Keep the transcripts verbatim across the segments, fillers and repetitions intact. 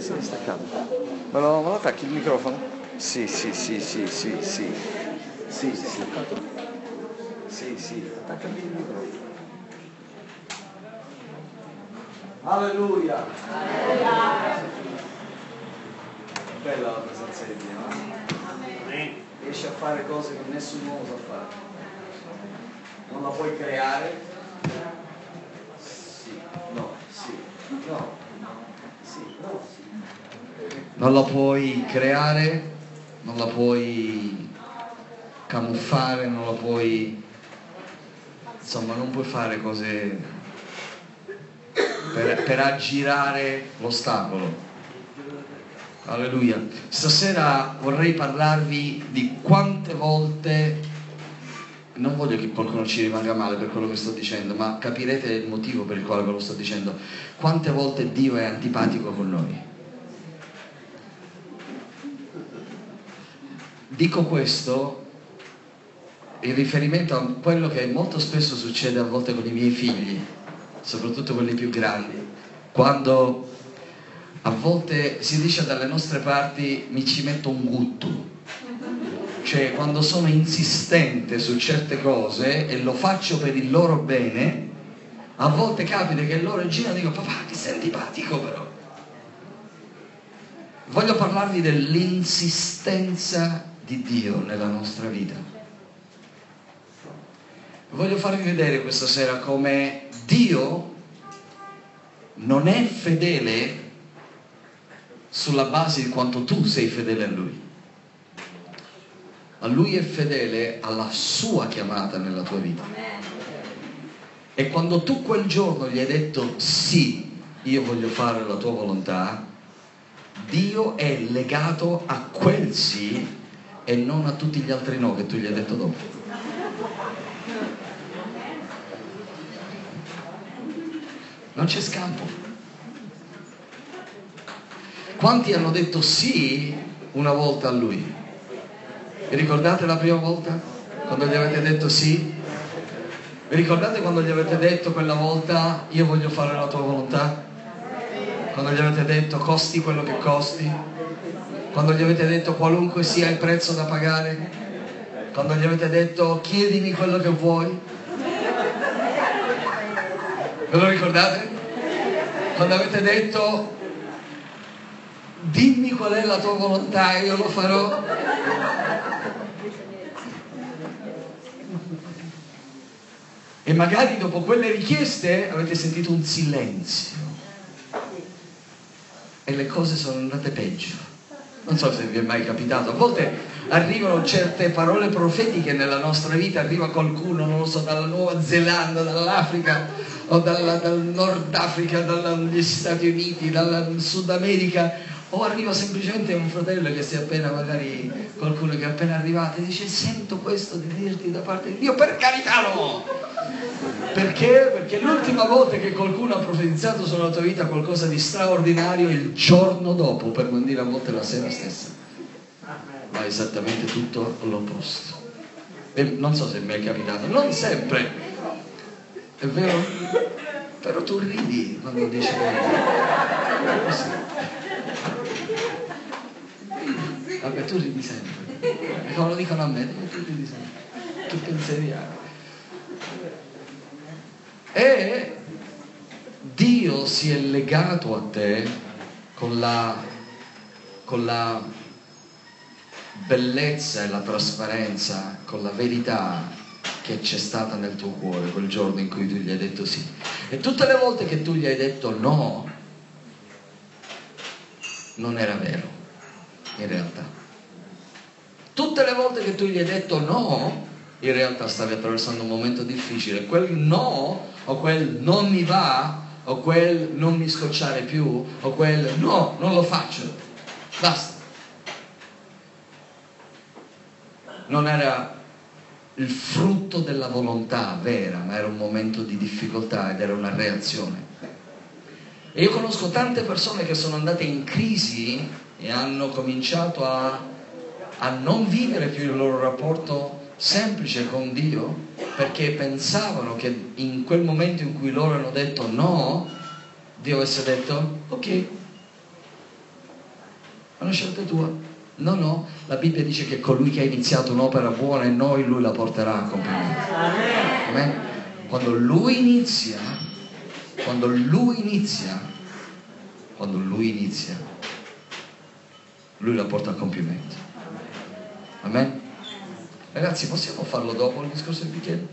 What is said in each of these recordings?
sì, è staccato. Me lo, me lo attacchi il microfono? Sì, sì, sì, sì, sì, sì. Sì, sì. Sì, sì, attaccami il microfono. Alleluia! Bella la presenza di Dio, no? Riesci a fare cose che nessun uomo sa fare. Non la puoi creare? Sì, no, sì, no, sì, no, sì. Non la puoi creare, non la puoi camuffare, non la puoi... Insomma, non puoi fare cose per, per aggirare l'ostacolo. Alleluia. Stasera vorrei parlarvi di quante volte, non voglio che qualcuno ci rimanga male per quello che sto dicendo, ma capirete il motivo per il quale ve lo sto dicendo. Quante volte Dio è antipatico con noi. Dico questo in riferimento a quello che molto spesso succede a volte con i miei figli, soprattutto quelli più grandi, quando a volte si dice dalle nostre parti mi ci metto un gutto, cioè quando sono insistente su certe cose e lo faccio per il loro bene, a volte capita che loro girano e dicono papà che sei antipatico però. Voglio parlarvi dell'insistenza di Dio nella nostra vita. Voglio farvi vedere questa sera come Dio non è fedele sulla base di quanto tu sei fedele a Lui. A Lui è fedele alla sua chiamata nella tua vita. E quando tu quel giorno gli hai detto sì, io voglio fare la tua volontà, Dio è legato a quel sì e non a tutti gli altri no che tu gli hai detto dopo. Non c'è scampo. Quanti hanno detto sì una volta a Lui? Vi ricordate la prima volta? Quando gli avete detto sì? Vi ricordate quando gli avete detto quella volta io voglio fare la tua volontà? Quando gli avete detto costi quello che costi? Quando gli avete detto qualunque sia il prezzo da pagare? Quando gli avete detto chiedimi quello che vuoi? Ve lo ricordate? Quando avete detto dimmi qual è la tua volontà e io lo farò? E magari dopo quelle richieste avete sentito un silenzio e le cose sono andate peggio. Non so se vi è mai capitato, a volte arrivano certe parole profetiche nella nostra vita, arriva qualcuno, non lo so, dalla Nuova Zelanda, dall'Africa o dalla, dal Nord Africa, dagli Stati Uniti, dal Sud America, o arriva semplicemente un fratello che si è appena, magari qualcuno che è appena arrivato e dice sento questo di dirti da parte di Dio, per carità no! Perché? Perché l'ultima volta che qualcuno ha profetizzato sulla tua vita qualcosa di straordinario, il giorno dopo, per non dire a volte la sera stessa, va esattamente tutto all'opposto. E non so se mi è capitato, non sempre, è vero? Però tu ridi quando dici così. Vabbè, tu ridi sempre. E quando lo dicono a me, tu ridi sempre. Che pensieri hai? E Dio si è legato a te con la, con la bellezza e la trasparenza, con la verità che c'è stata nel tuo cuore quel giorno in cui tu gli hai detto sì. E tutte le volte che tu gli hai detto no, non era vero, in realtà. Tutte le volte che tu gli hai detto no, in realtà stavi attraversando un momento difficile. Quel no, o quel non mi va, o quel non mi scocciare più, o quel no, non lo faccio, basta. Non era il frutto della volontà vera, ma era un momento di difficoltà ed era una reazione. E io conosco tante persone che sono andate in crisi e hanno cominciato a, a non vivere più il loro rapporto semplice con Dio, perché pensavano che in quel momento in cui loro hanno detto no, Dio avesse detto ok. È una scelta tua. No, no, la Bibbia dice che colui che ha iniziato un'opera buona in noi, lui la porterà a compimento. Amen. Quando lui inizia, quando lui inizia, quando lui inizia, lui la porta a compimento. Amen. Ragazzi, possiamo farlo dopo il discorso del bicchiere?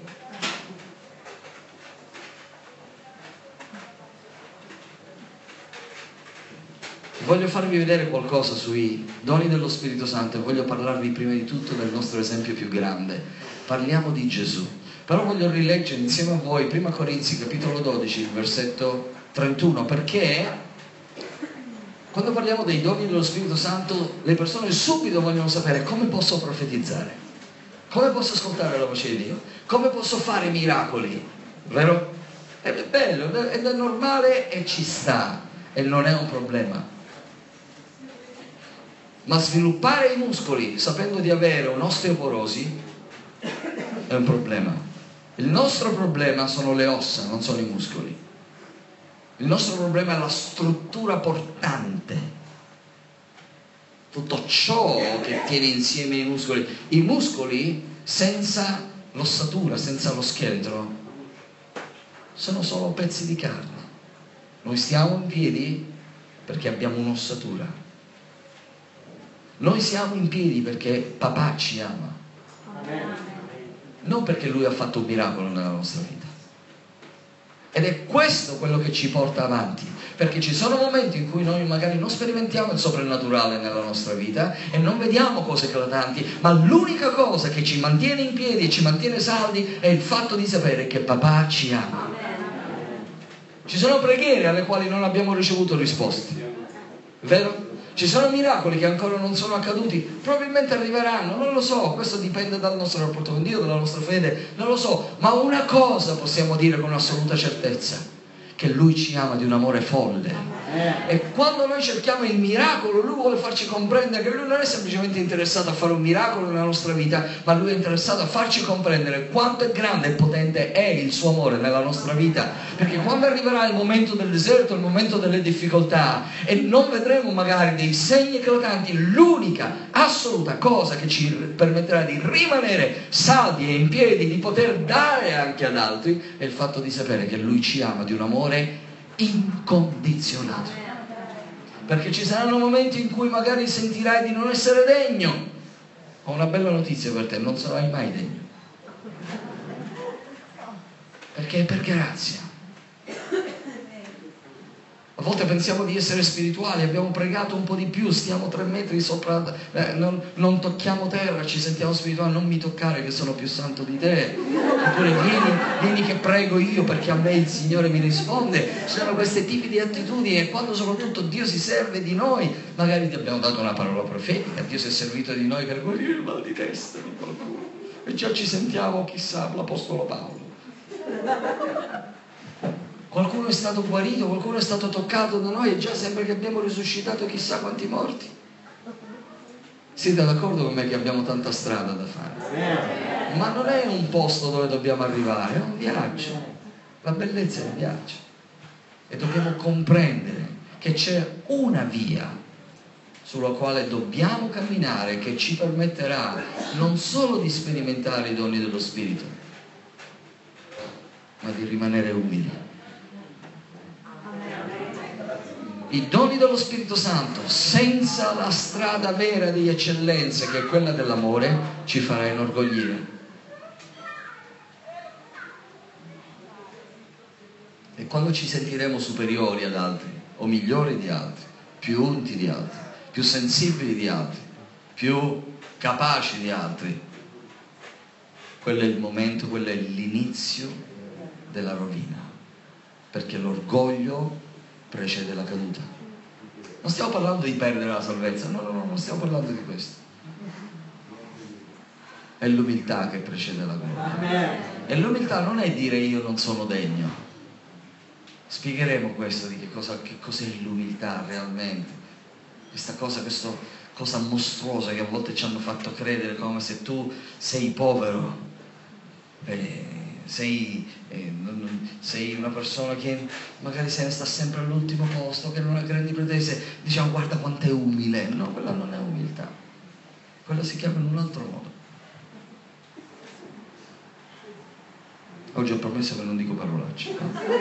Voglio farvi vedere qualcosa sui doni dello Spirito Santo e voglio parlarvi prima di tutto del nostro esempio più grande. Parliamo di Gesù. Però voglio rileggere insieme a voi prima Corinzi capitolo dodici, il versetto trentuno, perché quando parliamo dei doni dello Spirito Santo le persone subito vogliono sapere come posso profetizzare, come posso ascoltare la voce di Dio, come posso fare miracoli, vero? È bello, ed è normale e ci sta e non è un problema. Ma sviluppare i muscoli sapendo di avere un'osteoporosi è un problema. Il nostro problema sono le ossa, non sono i muscoli. Il nostro problema è la struttura portante, tutto ciò che tiene insieme i muscoli. I muscoli senza l'ossatura, senza lo scheletro, sono solo pezzi di carne. Noi stiamo in piedi perché abbiamo un'ossatura. Noi siamo in piedi perché papà ci ama, non perché lui ha fatto un miracolo nella nostra vita. Ed è questo quello che ci porta avanti, perché ci sono momenti in cui noi magari non sperimentiamo il soprannaturale nella nostra vita e non vediamo cose eclatanti, ma l'unica cosa che ci mantiene in piedi e ci mantiene saldi è il fatto di sapere che papà ci ama. Ci sono preghiere alle quali non abbiamo ricevuto risposte, vero? Ci sono miracoli che ancora non sono accaduti, probabilmente arriveranno, non lo so, questo dipende dal nostro rapporto con Dio, dalla nostra fede, non lo so, ma una cosa possiamo dire con assoluta certezza, che Lui ci ama di un amore folle. E quando noi cerchiamo il miracolo, Lui vuole farci comprendere che Lui non è semplicemente interessato a fare un miracolo nella nostra vita, ma Lui è interessato a farci comprendere quanto è grande e potente è il suo amore nella nostra vita. Perché quando arriverà il momento del deserto, il momento delle difficoltà, e non vedremo magari dei segni eclatanti, l'unica assoluta cosa che ci permetterà di rimanere saldi e in piedi, di poter dare anche ad altri, è il fatto di sapere che Lui ci ama di un amore incondizionato. Perché ci saranno momenti in cui magari sentirai di non essere degno. Ho una bella notizia per te: non sarai mai degno, perché è per grazia. A volte pensiamo di essere spirituali, abbiamo pregato un po' di più, stiamo tre metri sopra, eh, non, non tocchiamo terra, ci sentiamo spirituali. Non mi toccare che sono più santo di te. Oppure vieni, vieni che prego io perché a me il Signore mi risponde. Ci sono questi tipi di attitudini, e quando soprattutto Dio si serve di noi, magari ti abbiamo dato una parola profetica, Dio si è servito di noi per guarire il mal di testa di qualcuno, e già ci sentiamo, chissà, l'Apostolo Paolo. Qualcuno è stato guarito, qualcuno è stato toccato da noi e già sembra che abbiamo risuscitato chissà quanti morti. Siete d'accordo con me che abbiamo tanta strada da fare? Ma non è un posto dove dobbiamo arrivare, è un viaggio. La bellezza è un viaggio. E dobbiamo comprendere che c'è una via sulla quale dobbiamo camminare, che ci permetterà non solo di sperimentare i doni dello Spirito, ma di rimanere umili. I doni dello Spirito Santo, senza la strada vera di eccellenza, che è quella dell'amore, ci farà inorgoglire. E quando ci sentiremo superiori ad altri, o migliori di altri, più unti di altri, più sensibili di altri, più capaci di altri, quello è il momento, quello è l'inizio della rovina, perché l'orgoglio precede la caduta. Non stiamo parlando di perdere la salvezza, no, no, no, non stiamo parlando di questo. È l'umiltà che precede la gloria. E l'umiltà non è dire io non sono degno. Spiegheremo questo, di che cosa, che cos'è l'umiltà realmente. Questa cosa, questa cosa mostruosa che a volte ci hanno fatto credere come se tu sei povero e sei, eh, non, sei una persona che magari se ne sta sempre all'ultimo posto, che non ha grandi pretese, diciamo guarda quanto è umile. No, quella non è umiltà, quella si chiama in un altro modo. Oggi ho promesso che non dico parolacce.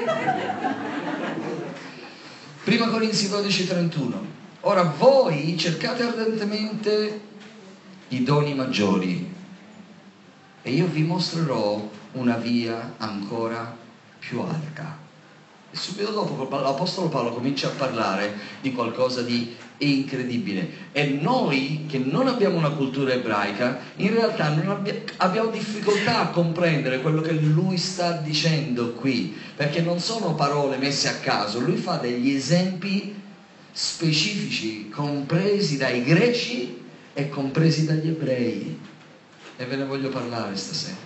Prima Corinzi dodici trentuno. Ora voi cercate ardentemente i doni maggiori e io vi mostrerò una via ancora più alta. E subito dopo l'Apostolo Paolo comincia a parlare di qualcosa di incredibile, e noi che non abbiamo una cultura ebraica in realtà non abbi- abbiamo difficoltà a comprendere quello che lui sta dicendo qui, perché non sono parole messe a caso. Lui fa degli esempi specifici compresi dai greci e compresi dagli ebrei, e ve ne voglio parlare stasera.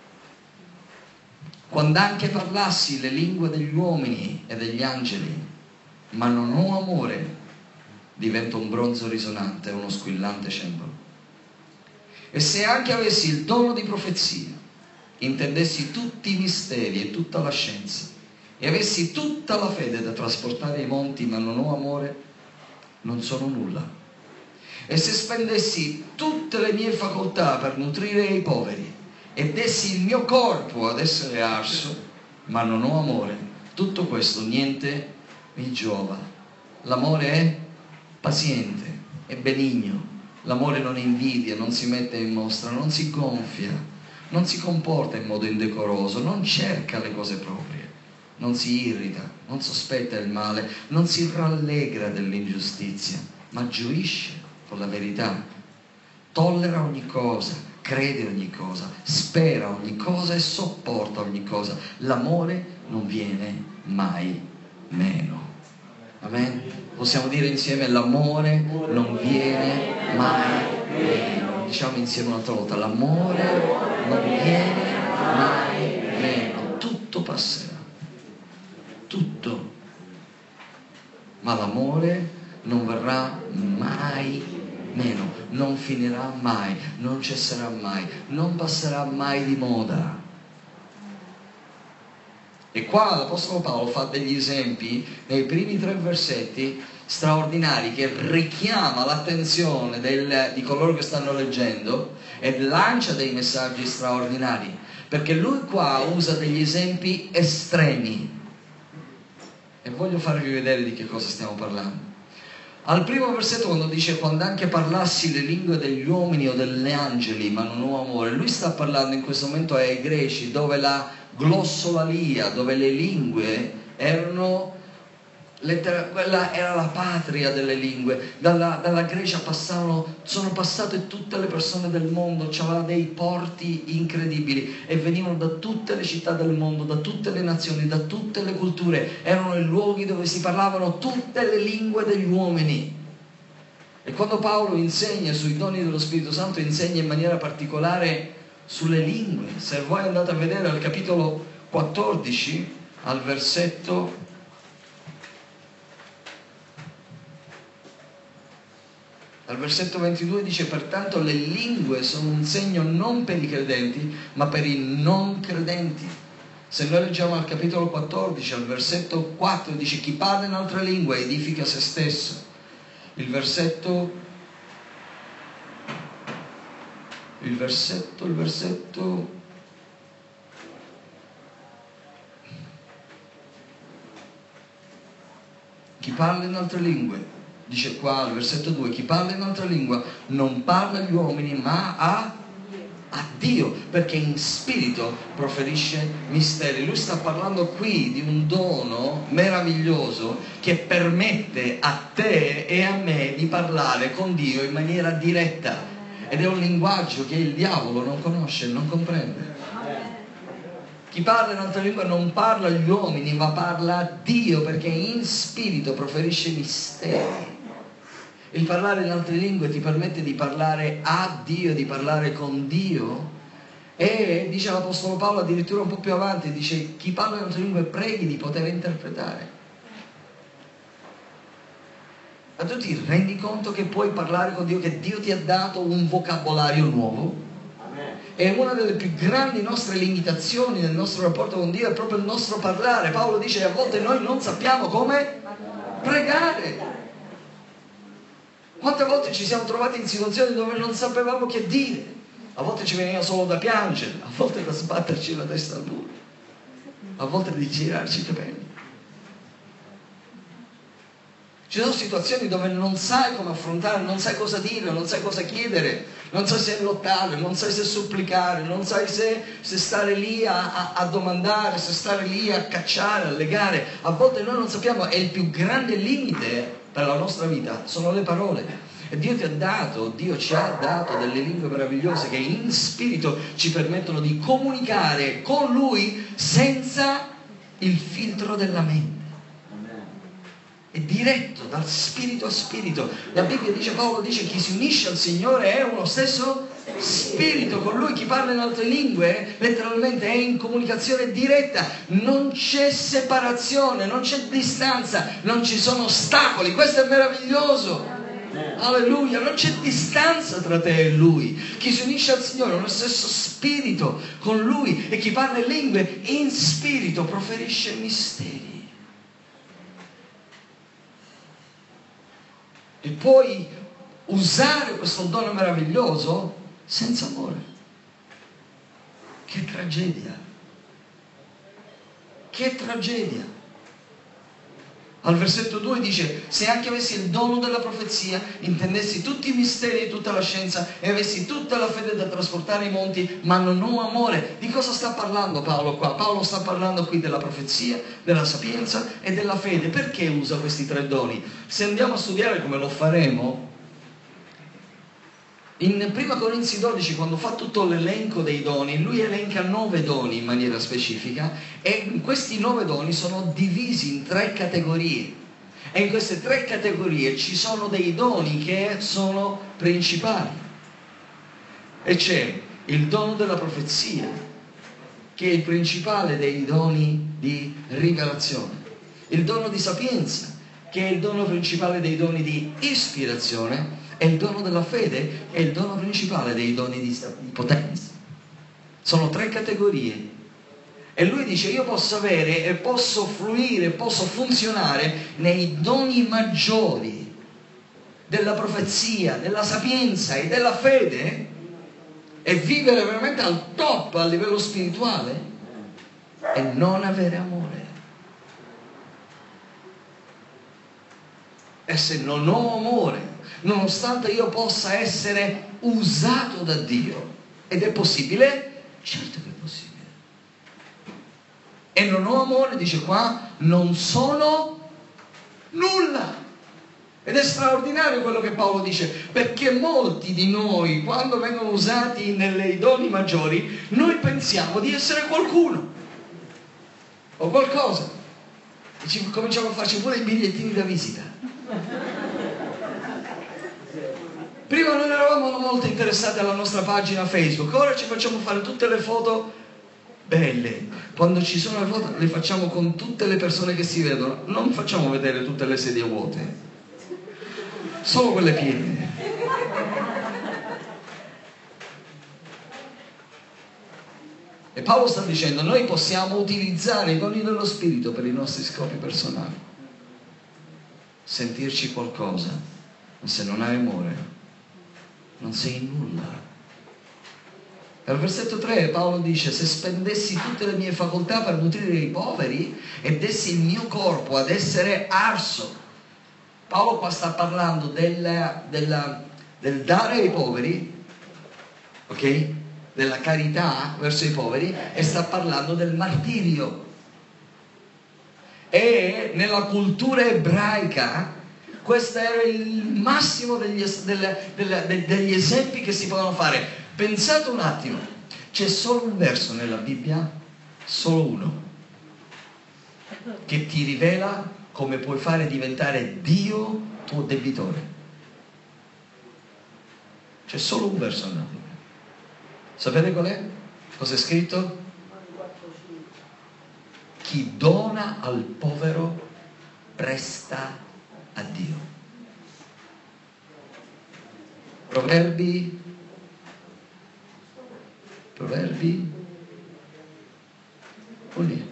Quando anche parlassi le lingue degli uomini e degli angeli, ma non ho amore, divento un bronzo risonante, uno squillante cembalo. E se anche avessi il dono di profezia, intendessi tutti i misteri e tutta la scienza, e avessi tutta la fede da trasportare i monti, ma non ho amore, non sono nulla. E se spendessi tutte le mie facoltà per nutrire i poveri, e dessi il mio corpo ad essere arso, ma non ho amore, tutto questo niente mi giova. L'amore è paziente, è benigno, l'amore non invidia, non si mette in mostra, non si gonfia, non si comporta in modo indecoroso, non cerca le cose proprie, non si irrita, non sospetta il male, non si rallegra dell'ingiustizia, ma gioisce con la verità, tollera ogni cosa, crede ogni cosa, spera ogni cosa e sopporta ogni cosa. L'amore non viene mai meno. Amen? Possiamo dire insieme: l'amore non viene mai meno. Diciamo insieme un'altra volta: l'amore non viene mai meno. Tutto passerà, tutto, ma l'amore non verrà mai meno, non finirà mai, non cesserà mai, non passerà mai di moda. E qua l'Apostolo Paolo fa degli esempi nei primi tre versetti straordinari, che richiama l'attenzione del, di coloro che stanno leggendo, e lancia dei messaggi straordinari, perché lui qua usa degli esempi estremi, e voglio farvi vedere di che cosa stiamo parlando. Al primo versetto, quando dice quando anche parlassi le lingue degli uomini o degli angeli ma non ho amore, lui sta parlando in questo momento ai greci, dove la glossolalia, dove le lingue erano lettera, quella era la patria delle lingue. Dalla, dalla Grecia passavano, sono passate tutte le persone del mondo, c'erano dei porti incredibili e venivano da tutte le città del mondo, da tutte le nazioni, da tutte le culture. Erano i luoghi dove si parlavano tutte le lingue degli uomini. E quando Paolo insegna sui doni dello Spirito Santo, insegna in maniera particolare sulle lingue. Se voi andate a vedere al capitolo quattordici, al versetto Al versetto ventidue dice: pertanto le lingue sono un segno non per i credenti, ma per i non credenti. Se noi leggiamo al capitolo quattordici, al versetto quattro, dice: chi parla in altra lingua edifica se stesso. Il versetto, il versetto, il versetto, chi parla in altre lingue, dice qua al versetto due, chi parla in altra lingua non parla agli uomini ma a, a Dio, perché in spirito proferisce misteri. Lui sta parlando qui di un dono meraviglioso che permette a te e a me di parlare con Dio in maniera diretta, ed è un linguaggio che il diavolo non conosce, non comprende. Chi parla in altra lingua non parla agli uomini ma parla a Dio, perché in spirito proferisce misteri. Il parlare in altre lingue ti permette di parlare a Dio, di parlare con Dio, e dice l'Apostolo Paolo addirittura un po' più avanti, dice: chi parla in altre lingue preghi di poter interpretare. Ma tu ti rendi conto che puoi parlare con Dio, che Dio ti ha dato un vocabolario nuovo? è una delle più grandi nostre limitazioni nel nostro rapporto con Dio, è proprio il nostro parlare. Paolo dice che a volte noi non sappiamo come pregare. Quante volte ci siamo trovati in situazioni dove non sapevamo che dire? A volte ci veniva solo da piangere, a volte da sbatterci la testa al muro, a volte di girarci i capelli. Ci sono situazioni dove non sai come affrontare, non sai cosa dire, non sai cosa chiedere, non sai se lottare, non sai se supplicare, non sai se, se stare lì a, a, a domandare, se stare lì a cacciare, a legare. A volte noi non sappiamo, e il più grande limite per la nostra vita sono le parole. E Dio ti ha dato, Dio ci ha dato delle lingue meravigliose che in spirito ci permettono di comunicare con Lui senza il filtro della mente. È diretto dal spirito a spirito. La Bibbia dice, Paolo dice, chi si unisce al Signore è uno stesso spirito con Lui. Chi parla in altre lingue letteralmente è in comunicazione diretta, non c'è separazione, non c'è distanza, non ci sono ostacoli. Questo è meraviglioso. Alleluia, non c'è distanza tra te e Lui. Chi si unisce al Signore è uno stesso spirito con Lui, e chi parla in lingue in spirito proferisce misteri. E puoi usare questo dono meraviglioso senza amore. Che tragedia! Che tragedia! Al versetto due dice, se anche avessi il dono della profezia, intendessi tutti i misteri e tutta la scienza e avessi tutta la fede da trasportare i monti, ma non ho amore. Di cosa sta parlando Paolo qua? Paolo sta parlando qui della profezia, della sapienza e della fede. Perché usa questi tre doni? Se andiamo a studiare, come lo faremo, in prima Corinzi dodici, quando fa tutto l'elenco dei doni, lui elenca nove doni in maniera specifica, e questi nove doni sono divisi in tre categorie. E in queste tre categorie ci sono dei doni che sono principali. E c'è il dono della profezia, che è il principale dei doni di rivelazione. Il dono di sapienza, che è il dono principale dei doni di ispirazione. E il dono della fede è il dono principale dei doni di potenza. Sono tre categorie. E lui dice, io posso avere e posso fluire, posso funzionare nei doni maggiori della profezia, della sapienza e della fede, e vivere veramente al top a livello spirituale, e non avere amore. E se non ho amore, nonostante io possa essere usato da Dio, ed è possibile? Certo che è possibile. E non ho amore, dice qua, non sono nulla. Ed è straordinario quello che Paolo dice, perché molti di noi, quando vengono usati nei doni maggiori, noi pensiamo di essere qualcuno o qualcosa, e ci cominciamo a farci pure i bigliettini da visita. Prima non eravamo molto interessati alla nostra pagina Facebook, ora ci facciamo fare tutte le foto belle. Quando ci sono le foto le facciamo con tutte le persone che si vedono, non facciamo vedere tutte le sedie vuote, solo quelle piene. E Paolo sta dicendo, noi possiamo utilizzare i doni dello Spirito per i nostri scopi personali, sentirci qualcosa, ma se non hai amore non sei nulla. Al versetto tre Paolo dice, se spendessi tutte le mie facoltà per nutrire i poveri e dessi il mio corpo ad essere arso. Paolo qua sta parlando della, della, del dare ai poveri, ok? Della carità verso i poveri, e sta parlando del martirio. E nella cultura ebraica questo era il massimo degli, delle, delle, degli esempi che si potevano fare. Pensate un attimo, c'è solo un verso nella Bibbia, solo uno, che ti rivela come puoi fare diventare Dio tuo debitore. C'è solo un verso nella Bibbia. Sapete qual è? Cosa è scritto? Chi dona al povero presta a Dio. Proverbi? O lì?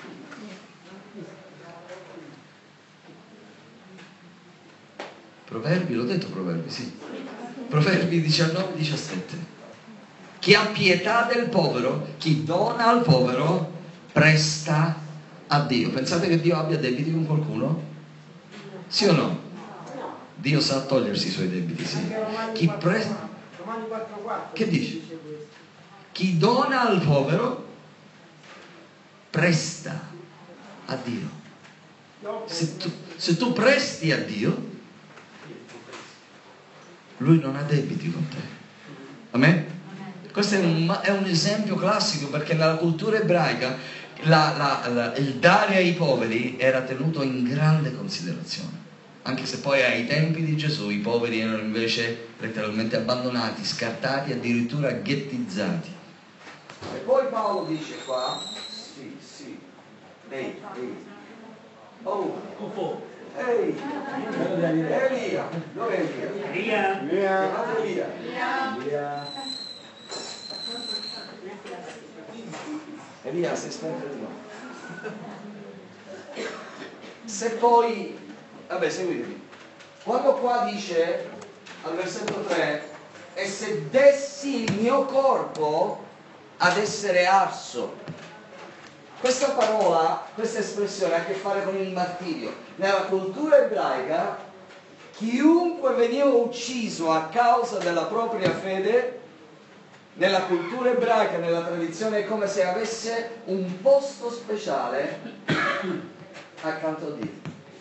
Proverbi, l'ho detto Proverbi, sì. Proverbi diciannove diciassette. Chi ha pietà del povero, chi dona al povero, presta a Dio. Pensate che Dio abbia debiti con qualcuno? Sì o no? Dio sa togliersi i suoi debiti, sì. Chi presta... Che dice? Chi dona al povero, presta a Dio. Se tu, se tu presti a Dio, Lui non ha debiti con te. Amen? Questo è un, è un esempio classico, perché nella cultura ebraica la, la, la, il dare ai poveri era tenuto in grande considerazione. Anche se poi ai tempi di Gesù i poveri erano invece letteralmente abbandonati, scartati, addirittura ghettizzati. E poi Paolo dice qua, sì, sì, ehi, ehi, oh, ehi, Elia, dove è Elia? Elia. Elia. Elia. Elia, sei sempre di no. Se poi, vabbè, seguitemi. Quando qua dice, al versetto tre, e se dessi il mio corpo ad essere arso. Questa parola, questa espressione ha a che fare con il martirio. Nella cultura ebraica, chiunque veniva ucciso a causa della propria fede, nella cultura ebraica, nella tradizione, è come se avesse un posto speciale accanto a Dio.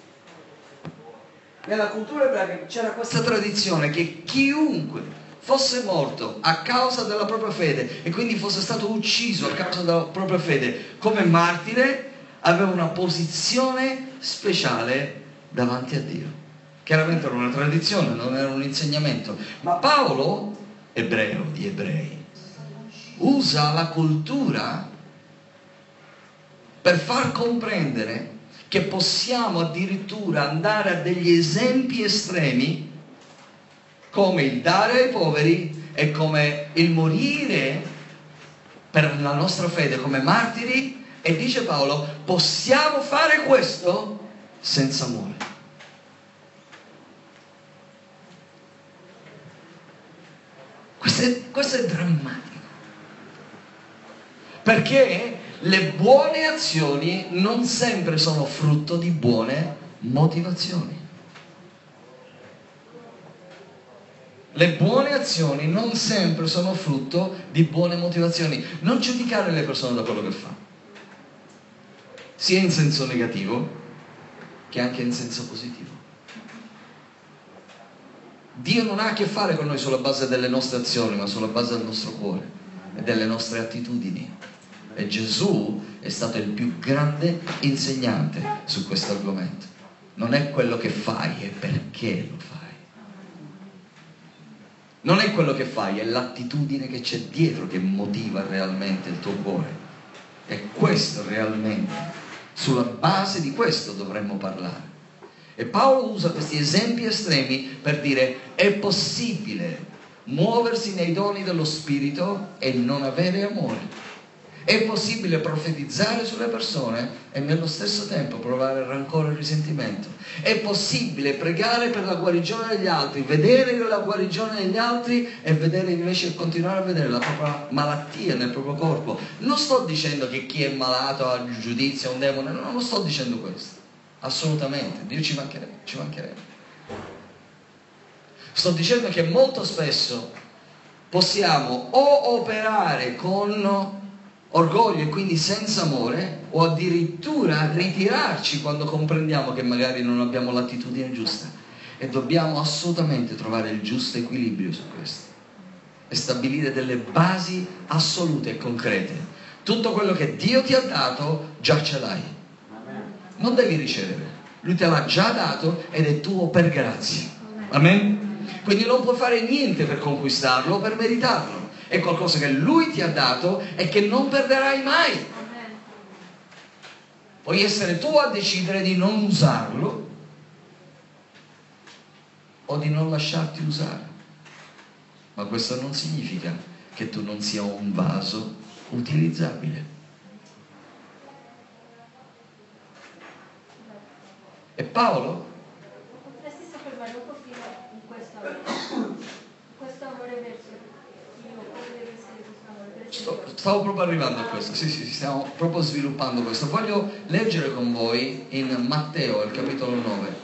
Nella cultura ebraica c'era questa tradizione che chiunque fosse morto a causa della propria fede e quindi fosse stato ucciso a causa della propria fede come martire, aveva una posizione speciale davanti a Dio. Chiaramente era una tradizione, non era un insegnamento, ma Paolo, ebreo di ebrei, usa la cultura per far comprendere che possiamo addirittura andare a degli esempi estremi come il dare ai poveri e come il morire per la nostra fede come martiri, e dice Paolo, possiamo fare questo senza amore. Questo è, questo è drammatico, perché le buone azioni non sempre sono frutto di buone motivazioni. Le buone azioni non sempre sono frutto di buone motivazioni. Non giudicare le persone da quello che fanno, sia in senso negativo che anche in senso positivo. Dio non ha a che fare con noi sulla base delle nostre azioni, ma sulla base del nostro cuore e delle nostre attitudini. E Gesù è stato il più grande insegnante su questo argomento. Non è quello che fai, è perché lo fai. Non è quello che fai, è l'attitudine che c'è dietro che motiva realmente il tuo cuore. E questo realmente, sulla base di questo dovremmo parlare. E Paolo usa questi esempi estremi per dire: è possibile muoversi nei doni dello Spirito e non avere amore. È possibile profetizzare sulle persone e nello stesso tempo provare rancore e risentimento. È possibile pregare per la guarigione degli altri, vedere la guarigione degli altri e vedere invece, continuare a vedere la propria malattia nel proprio corpo. Non sto dicendo che chi è malato ha il giudizio, ha un demone, no, non sto dicendo questo. Assolutamente, Dio ci mancherebbe, ci mancherebbe. Sto dicendo che molto spesso possiamo o operare con orgoglio e quindi senza amore, o addirittura ritirarci quando comprendiamo che magari non abbiamo l'attitudine giusta, e dobbiamo assolutamente trovare il giusto equilibrio su questo e stabilire delle basi assolute e concrete. Tutto quello che Dio ti ha dato già ce l'hai, non devi ricevere, Lui te l'ha già dato ed è tuo per grazia. Amen? Quindi non puoi fare niente per conquistarlo o per meritarlo. È qualcosa che Lui ti ha dato e che non perderai mai. Amen. Puoi essere tu a decidere di non usarlo o di non lasciarti usare, ma questo non significa che tu non sia un vaso utilizzabile. E Paolo? Potresti soffermare un pochino in questo amore, questo amore verso Dio, come deve essere questo amore? Per esempio, Stavo proprio arrivando a questo, sì, sì, stiamo proprio sviluppando questo. Voglio leggere con voi in Matteo, il capitolo nove.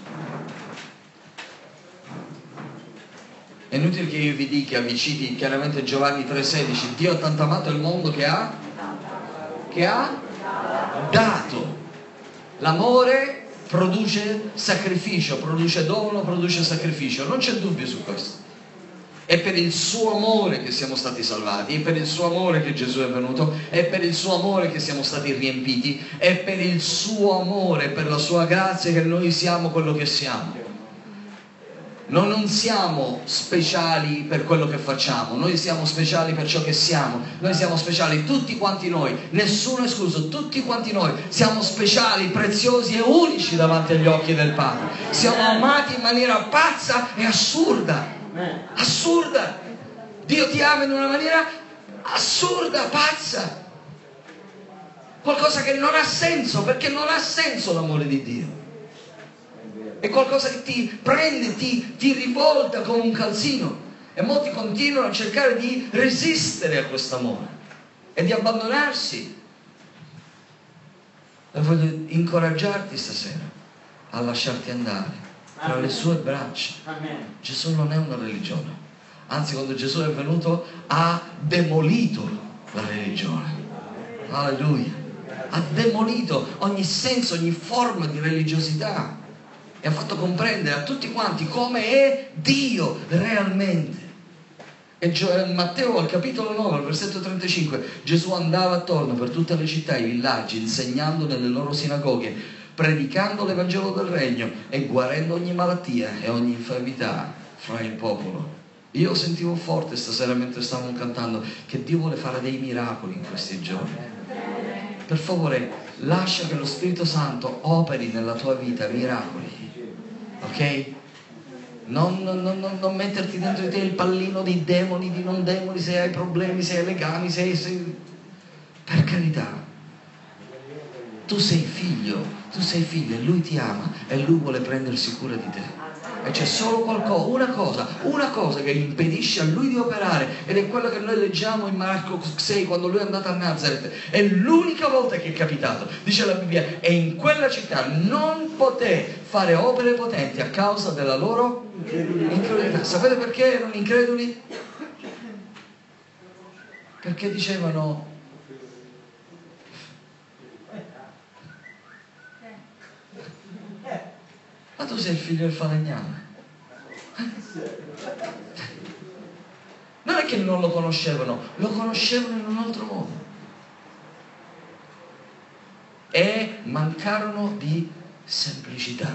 È inutile che io vi dica, vi citi chiaramente Giovanni tre sedici, Dio ha tanto amato il mondo che ha? Che ha? Dato. L'amore produce sacrificio, produce dono, produce sacrificio, non c'è dubbio su questo. È per il suo amore che siamo stati salvati, è per il suo amore che Gesù è venuto, è per il suo amore che siamo stati riempiti, è per il suo amore, per la sua grazia che noi siamo quello che siamo. Noi non siamo speciali per quello che facciamo, noi siamo speciali per ciò che siamo, noi siamo speciali tutti quanti noi, nessuno escluso, tutti quanti noi siamo speciali, preziosi e unici davanti agli occhi del Padre. Siamo amati in maniera pazza e assurda, assurda. Dio ti ama in una maniera assurda, pazza, qualcosa che non ha senso, perché non ha senso l'amore di Dio. È qualcosa che ti prende, ti, ti rivolta come un calzino. E molti continuano a cercare di resistere a questo amore e di abbandonarsi. E voglio incoraggiarti stasera a lasciarti andare tra le sue braccia. Gesù non è una religione. Anzi, quando Gesù è venuto ha demolito la religione. Alleluia. Ha demolito ogni senso, ogni forma di religiosità. E ha fatto comprendere a tutti quanti come è Dio realmente. E in Matteo al capitolo nove, al versetto trentacinque, Gesù andava attorno per tutte le città e i villaggi, insegnando nelle loro sinagoghe, predicando l'Evangelo del Regno e guarendo ogni malattia e ogni infermità fra il popolo. Io sentivo forte stasera mentre stavamo cantando che Dio vuole fare dei miracoli in questi giorni. Per favore, lascia che lo Spirito Santo operi nella tua vita miracoli. Ok? Non, non, non, non metterti dentro di te il pallino di demoni, di non demoni, se hai problemi, se hai legami, se hai... Se... Per carità, tu sei figlio, tu sei figlio e Lui ti ama e Lui vuole prendersi cura di te. E c'è solo qualcosa, una cosa, una cosa che impedisce a Lui di operare, ed è quella che noi leggiamo in Marco sei quando Lui è andato a Nazareth. È l'unica volta che è capitato, dice la Bibbia, e in quella città non poté fare opere potenti a causa della loro incredulità. Sapete perché erano increduli? Perché dicevano: ma tu sei il figlio del falegname. Non è che non lo conoscevano, lo conoscevano in un altro modo. E mancarono di semplicità.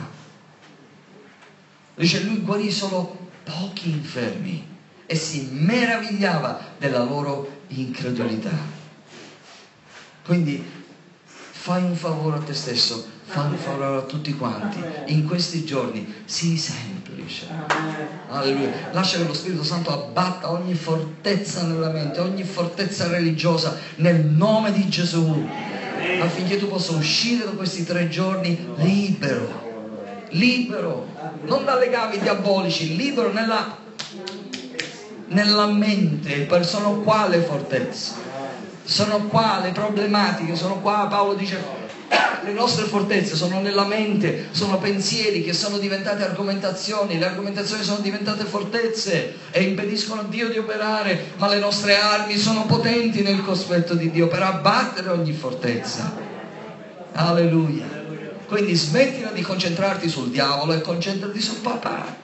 Dice, lui guarì solo pochi infermi e si meravigliava della loro incredulità. Quindi fai un favore a te stesso, fai un favore a tutti quanti. In questi giorni sii semplice. Alleluia. Lascia che lo Spirito Santo abbatta ogni fortezza nella mente, ogni fortezza religiosa nel nome di Gesù, affinché tu possa uscire da questi tre giorni libero, libero, non da legami diabolici, libero nella, nella mente. Sono qua le fortezze, sono qua le problematiche, sono qua, Paolo dice, le nostre fortezze sono nella mente, sono pensieri che sono diventate argomentazioni, le argomentazioni sono diventate fortezze e impediscono a Dio di operare, ma le nostre armi sono potenti nel cospetto di Dio per abbattere ogni fortezza. Alleluia. Quindi smettila di concentrarti sul diavolo e concentrati sul papà.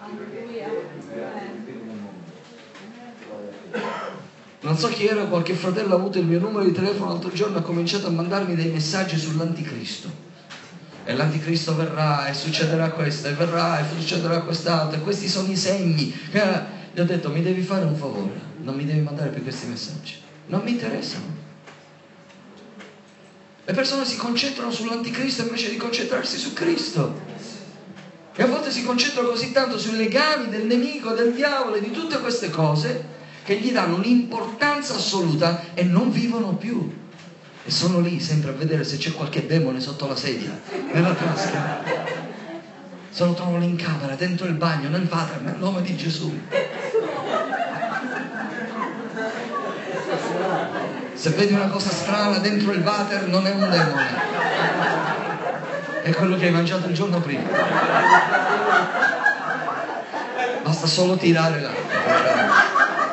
Non so chi era, qualche fratello ha avuto il mio numero di telefono l'altro giorno, ha cominciato a mandarmi dei messaggi sull'anticristo. E l'anticristo verrà, e succederà questo, e verrà, e succederà quest'altro, e questi sono i segni. Gli ho detto, mi devi fare un favore, non mi devi mandare più questi messaggi. Non mi interessano. Le persone si concentrano sull'anticristo invece di concentrarsi su Cristo. E a volte si concentrano così tanto sui legami del nemico, del diavolo e di tutte queste cose, che gli danno un'importanza assoluta e non vivono più. E sono lì sempre a vedere se c'è qualche demone sotto la sedia, nella tasca. Se lo trovano in camera, dentro il bagno, nel water, nel nome di Gesù. Se vedi una cosa strana dentro il water, non è un demone, è quello che hai mangiato il giorno prima. Basta solo tirare l'acqua.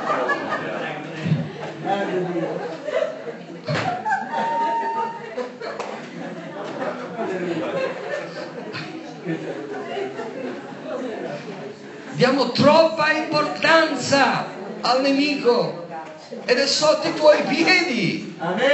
Diamo troppa importanza al nemico ed è sotto i tuoi piedi.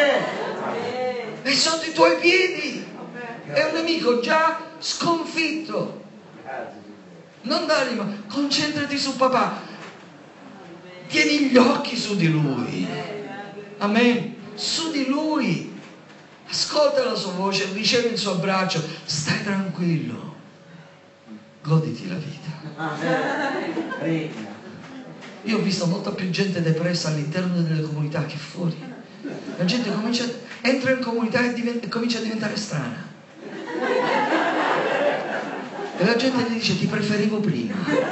È sotto i tuoi piedi. È un nemico già sconfitto. Non dargli, ma concentrati su papà. Tieni gli occhi su di lui. Amen. Su di lui. Ascolta la sua voce, ricevi il suo abbraccio. Stai tranquillo. Goditi la vita. Io ho visto molta più gente depressa all'interno delle comunità che fuori. La gente comincia, entra in comunità e, diventa, e comincia a diventare strana. E la gente gli dice: ti preferivo prima.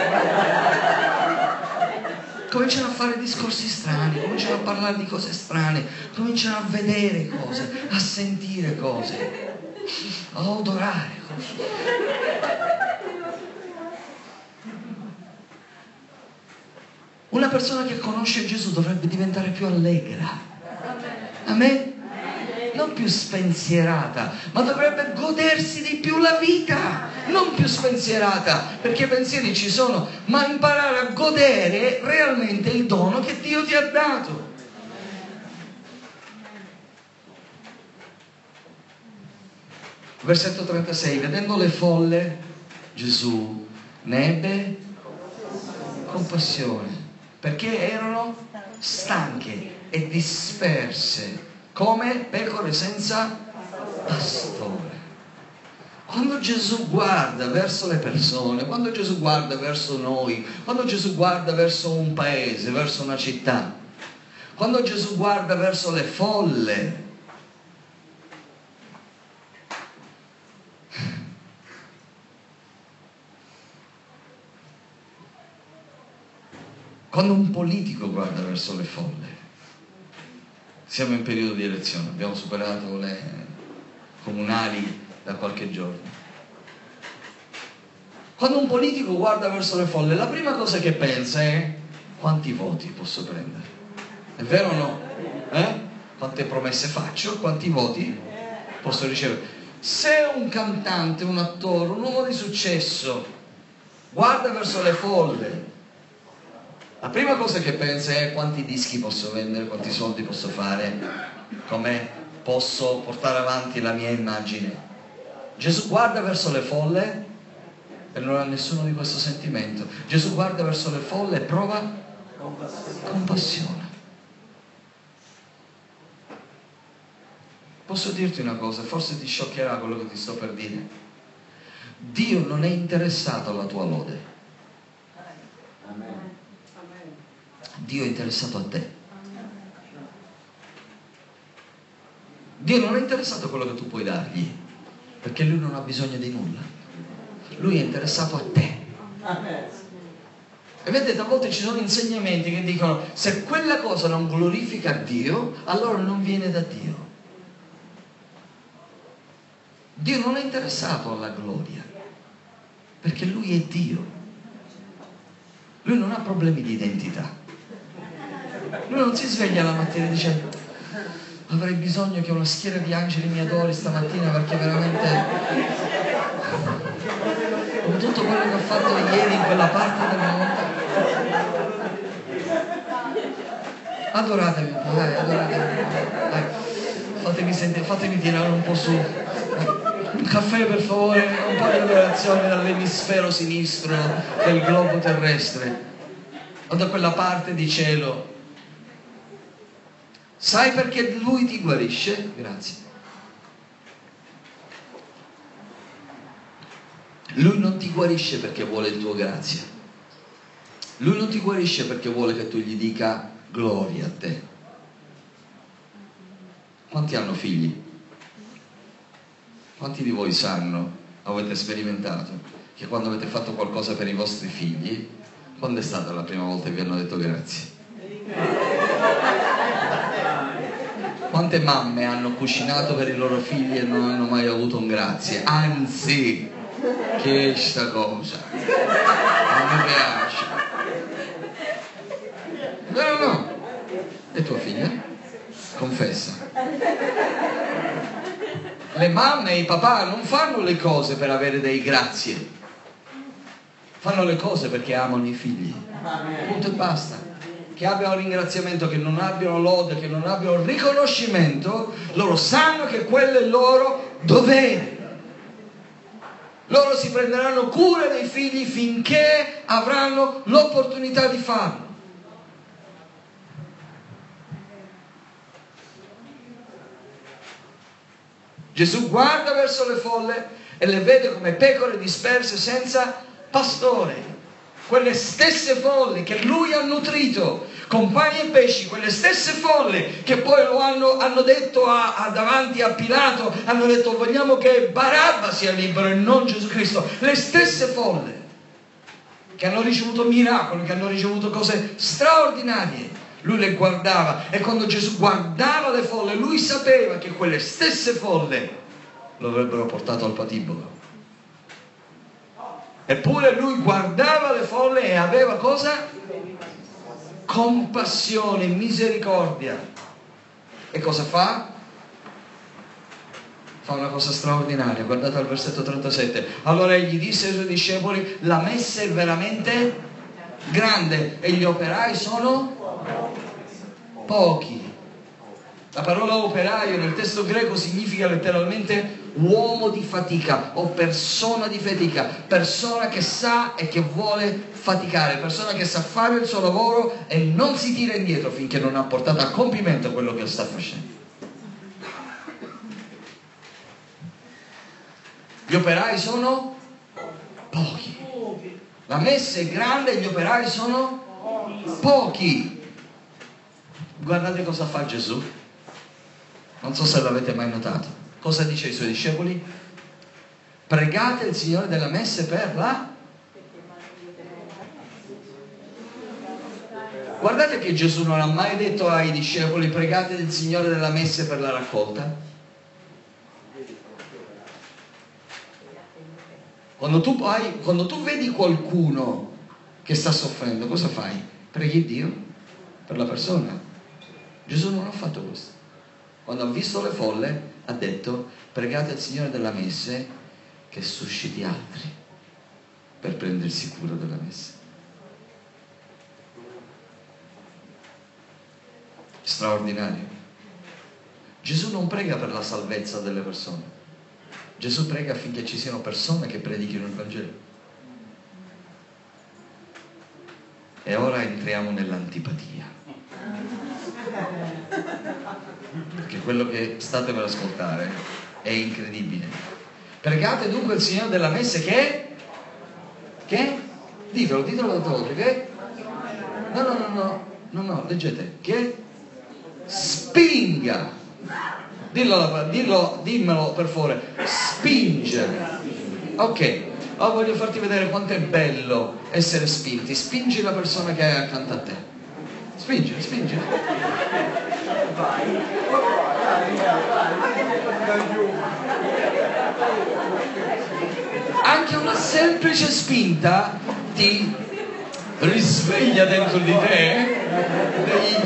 Cominciano a fare discorsi strani, cominciano a parlare di cose strane, cominciano a vedere cose, a sentire cose, a odorare cose. Una persona che conosce Gesù dovrebbe diventare più allegra. Amen? Non più spensierata, ma dovrebbe godersi di più la vita. Non più spensierata, perché pensieri ci sono, ma imparare a godere realmente il dono che Dio ti ha dato. Versetto trentasei. Vedendo le folle, Gesù ne ebbe compassione, perché erano stanche e disperse come pecore senza pastore. Quando Gesù guarda verso le persone, quando Gesù guarda verso noi, quando Gesù guarda verso un paese, verso una città, quando Gesù guarda verso le folle, quando un politico guarda verso le folle, siamo in periodo di elezione, abbiamo superato le comunali da qualche giorno. Quando un politico guarda verso le folle, la prima cosa che pensa è: quanti voti posso prendere? È vero o no? Eh? Quante promesse faccio? Quanti voti posso ricevere? Se un cantante, un attore, un uomo di successo guarda verso le folle, la prima cosa che pensa è: quanti dischi posso vendere, quanti soldi posso fare, come posso portare avanti la mia immagine. Gesù guarda verso le folle e non ha nessuno di questo sentimento. Gesù guarda verso le folle e prova compassione. Posso dirti una cosa, forse ti scioccherà quello che ti sto per dire. Dio non è interessato alla tua lode. Dio è interessato a te. Dio non è interessato a quello che tu puoi dargli, perché Lui non ha bisogno di nulla. Lui è interessato a te. E vedete, a volte ci sono insegnamenti che dicono: se quella cosa non glorifica Dio, allora non viene da Dio. Dio non è interessato alla gloria, perché Lui è Dio. Lui non ha problemi di identità. Lui non si sveglia la mattina e dice: avrei bisogno che una schiera di angeli mi adori stamattina, perché veramente con tutto quello che ho fatto ieri in quella parte del mondo. Adoratemi, dai, adoratemi, dai. Fatemi sentire, fatemi tirare un po' su. Un caffè per favore, un po' di adorazione dall'emisfero sinistro del globo terrestre o da quella parte di cielo. Sai perché Lui ti guarisce? Grazie. Lui non ti guarisce perché vuole il tuo grazia. Lui non ti guarisce perché vuole che tu gli dica: gloria a te. Quanti hanno figli? Quanti di voi sanno, avete sperimentato, che quando avete fatto qualcosa per i vostri figli, quando è stata la prima volta che vi hanno detto grazie? Quante mamme hanno cucinato per i loro figli e non hanno mai avuto un grazie? Anzi, che è sta cosa? Non mi piace. No, no, no. È tua figlia? Confessa. Le mamme e i papà non fanno le cose per avere dei grazie. Fanno le cose perché amano i figli. Punto e basta. Che abbiano ringraziamento, che non abbiano lode, che non abbiano riconoscimento, loro sanno che quello è il loro dovere. Loro si prenderanno cura dei figli finché avranno l'opportunità di farlo. Gesù guarda verso le folle e le vede come pecore disperse senza pastore. Quelle stesse folle che lui ha nutrito con pani e pesci, quelle stesse folle che poi lo hanno, hanno detto a, a, davanti a Pilato, hanno detto vogliamo che Barabba sia libero e non Gesù Cristo. Le stesse folle che hanno ricevuto miracoli, che hanno ricevuto cose straordinarie. Lui le guardava e quando Gesù guardava le folle, lui sapeva che quelle stesse folle lo avrebbero portato al patibolo. Eppure lui guardava le folle e aveva cosa? Compassione, misericordia. E cosa fa? Fa una cosa straordinaria. Guardate al versetto trentasette. Allora egli disse ai suoi discepoli: la messa è veramente grande e gli operai sono pochi. La parola operaio nel testo greco significa letteralmente uomo di fatica o persona di fatica, persona che sa e che vuole faticare, persona che sa fare il suo lavoro e non si tira indietro finché non ha portato a compimento quello che sta facendo. Gli operai sono pochi. La messa è grande e gli operai sono pochi. Guardate cosa fa Gesù. Non so se l'avete mai notato. Cosa dice ai suoi discepoli? Pregate il Signore della messe per la... Guardate che Gesù non ha mai detto ai discepoli pregate il Signore della messe per la raccolta. Quando tu, hai, quando tu vedi qualcuno che sta soffrendo, cosa fai? Preghi Dio per la persona. Gesù non ha fatto questo. Quando ha visto le folle ha detto pregate il Signore della messe che susciti altri per prendersi cura della messa. Straordinario. Gesù non prega per la salvezza delle persone. Gesù prega affinché ci siano persone che predichino il Vangelo. E ora entriamo nell'antipatia. Perché quello che state per ascoltare è incredibile. Pregate dunque il Signore della messe che che ditelo, ditelo da volte che no no no no no no leggete che spinga dillo, dillo dimmelo per favore, spingere. Ok, ora voglio farti vedere quanto è bello essere spinti. Spingi la persona che hai accanto a te, spingi, spingi. Anche una semplice spinta ti risveglia dentro di te dei,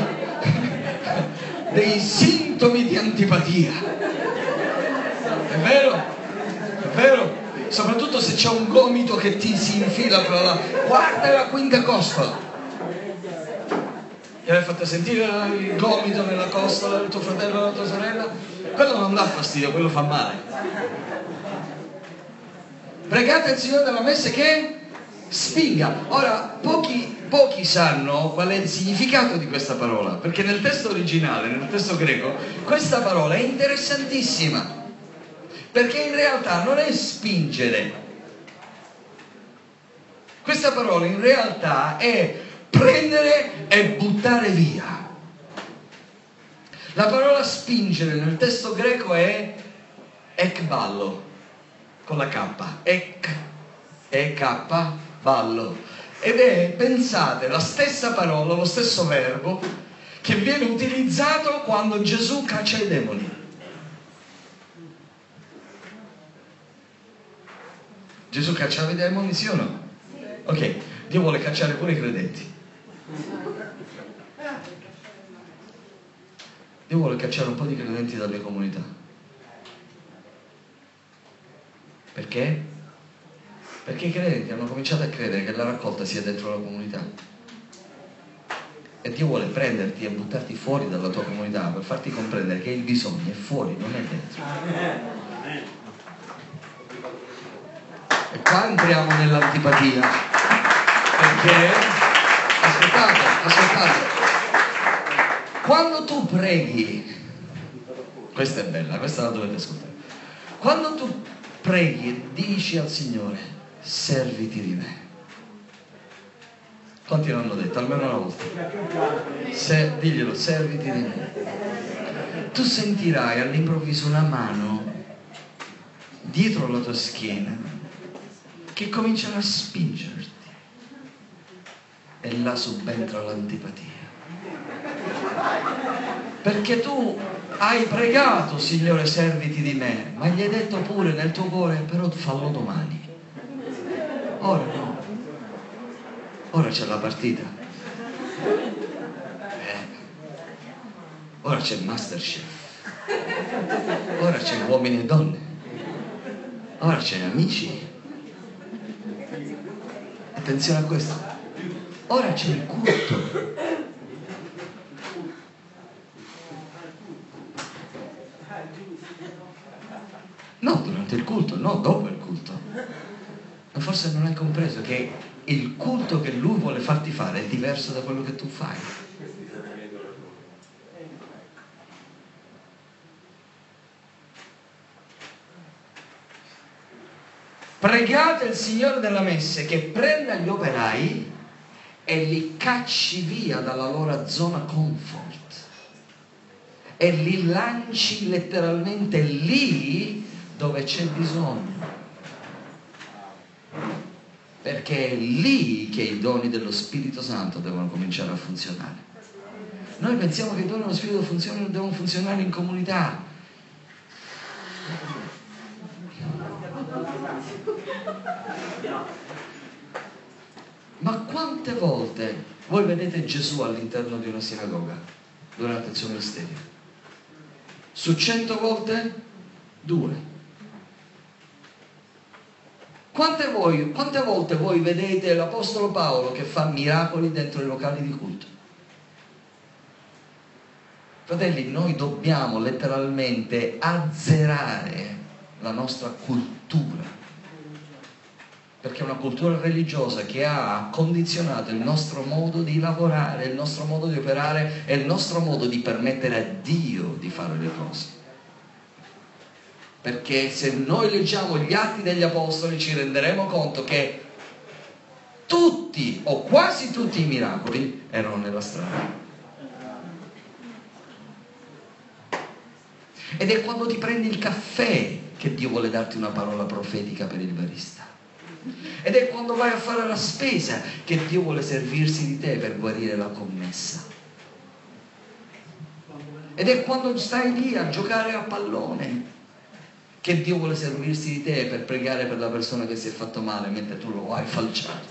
dei sintomi di antipatia. È vero? È vero? Soprattutto se c'è un gomito che ti si infila tra la quarta e la quinta costola. Ti hai fatto sentire il gomito nella costola del tuo fratello o della tua sorella? Quello non dà fastidio, quello fa male. Pregate il Signore della messe che spinga. Ora, pochi, pochi sanno qual è il significato di questa parola, perché nel testo originale, nel testo greco, questa parola è interessantissima, perché in realtà non è spingere. Questa parola in realtà è prendere prendere e buttare via. La parola spingere nel testo greco è ekballo, con la K, ek, e K, ballo. Ed è, pensate, la stessa parola, lo stesso verbo che viene utilizzato quando Gesù caccia i demoni. Gesù cacciava i demoni, sì o no? Ok, Dio vuole cacciare pure i credenti. Dio vuole cacciare un po' di credenti dalle comunità. Perché? Perché i credenti hanno cominciato a credere che la raccolta sia dentro la comunità. E Dio vuole prenderti e buttarti fuori dalla tua comunità per farti comprendere che il bisogno è fuori, non è dentro. E qua entriamo nell'antipatia. Perché? Aspettate, aspettate. Quando tu preghi, questa è bella, questa la dovete ascoltare. Quando tu preghi e dici al Signore, serviti di me. Quanti l'hanno detto? Almeno una volta. Se, diglielo, serviti di me. Tu sentirai all'improvviso una mano dietro la tua schiena che cominciano a spingerti. E là subentra l'antipatia. Perché tu hai pregato, Signore, serviti di me, ma gli hai detto pure nel tuo cuore, però fallo domani. Ora no. Ora c'è la partita. Eh. Ora c'è il Masterchef. Ora c'è uomini e donne. Ora c'è amici. Attenzione a questo. Ora c'è il culto. No, durante il culto, no, dopo il culto. Ma forse non hai compreso che il culto che Lui vuole farti fare è diverso da quello che tu fai. Pregate il Signore della messe che prenda gli operai e li cacci via dalla loro zona comfort e li lanci letteralmente lì dove c'è bisogno, perché è lì che i doni dello Spirito Santo devono cominciare a funzionare. Noi pensiamo che i doni dello Spirito funzionano, devono funzionare in comunità. Ma quante volte voi vedete Gesù all'interno di una sinagoga durante il suo ministero? Su cento volte? Due. Quante, voi, quante volte voi vedete l'Apostolo Paolo che fa miracoli dentro i locali di culto? Fratelli, noi dobbiamo letteralmente azzerare la nostra cultura, perché è una cultura religiosa che ha condizionato il nostro modo di lavorare, il nostro modo di operare e il nostro modo di permettere a Dio di fare le cose. Perché se noi leggiamo gli Atti degli Apostoli ci renderemo conto che tutti o quasi tutti i miracoli erano nella strada. Ed è quando ti prendi il caffè che Dio vuole darti una parola profetica per il barista. Ed è quando vai a fare la spesa che Dio vuole servirsi di te per guarire la commessa. Ed è quando stai lì a giocare a pallone che Dio vuole servirsi di te per pregare per la persona che si è fatto male mentre tu lo hai falciato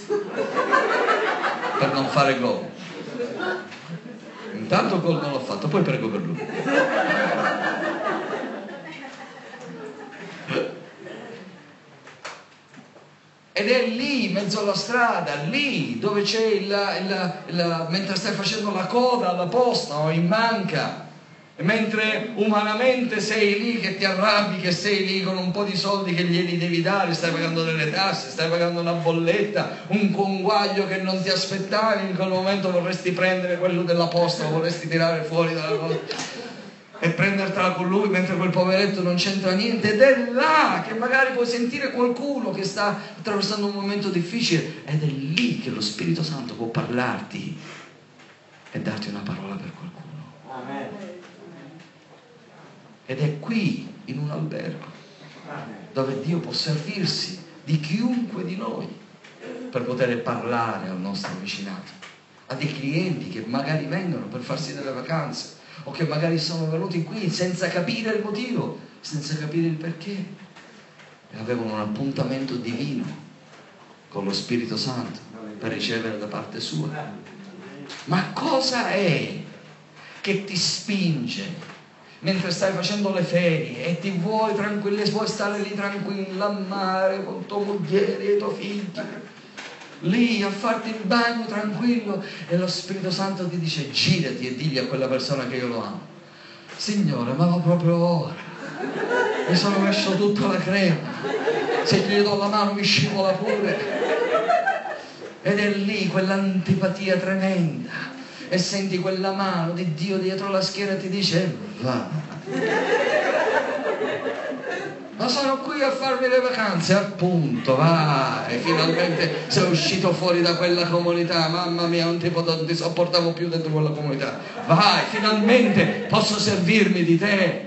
per non fare gol. Intanto gol non l'ho fatto, poi prego per lui. Ed è lì, in mezzo alla strada, lì dove c'è il, il, il mentre stai facendo la coda alla posta o in banca, mentre umanamente sei lì che ti arrabbi, che sei lì con un po' di soldi che glieli devi dare, stai pagando delle tasse, stai pagando una bolletta, un conguaglio che non ti aspettavi, in quel momento vorresti prendere quello della posta, lo vorresti tirare fuori dalla posta. e prendertela con lui mentre quel poveretto non c'entra niente, ed è là che magari puoi sentire qualcuno che sta attraversando un momento difficile, ed è lì che lo Spirito Santo può parlarti e darti una parola per qualcuno. Amen. Ed è qui, in un albergo, dove Dio può servirsi di chiunque di noi per poter parlare al nostro vicinato, a dei clienti che magari vengono per farsi delle vacanze, o che magari sono venuti qui senza capire il motivo, senza capire il perché, e avevano un appuntamento divino con lo Spirito Santo per ricevere da parte sua. Ma cosa è che ti spinge mentre stai facendo le ferie e ti vuoi tranquilli, vuoi stare lì tranquilla a mare con tua moglie e i tuoi figli, lì a farti il bagno tranquillo, e lo Spirito Santo ti dice: girati e digli a quella persona che io lo amo. Signore, ma proprio ora mi sono messo tutta la crema, se gli do la mano mi scivola pure. Ed è lì quell'antipatia tremenda, e senti quella mano di Dio dietro la schiena e ti dice: va, ma sono qui a farmi le vacanze. Appunto, vai, finalmente sei uscito fuori da quella comunità. Mamma mia, non ti, non ti sopportavo più dentro quella comunità. Vai, finalmente posso servirmi di te.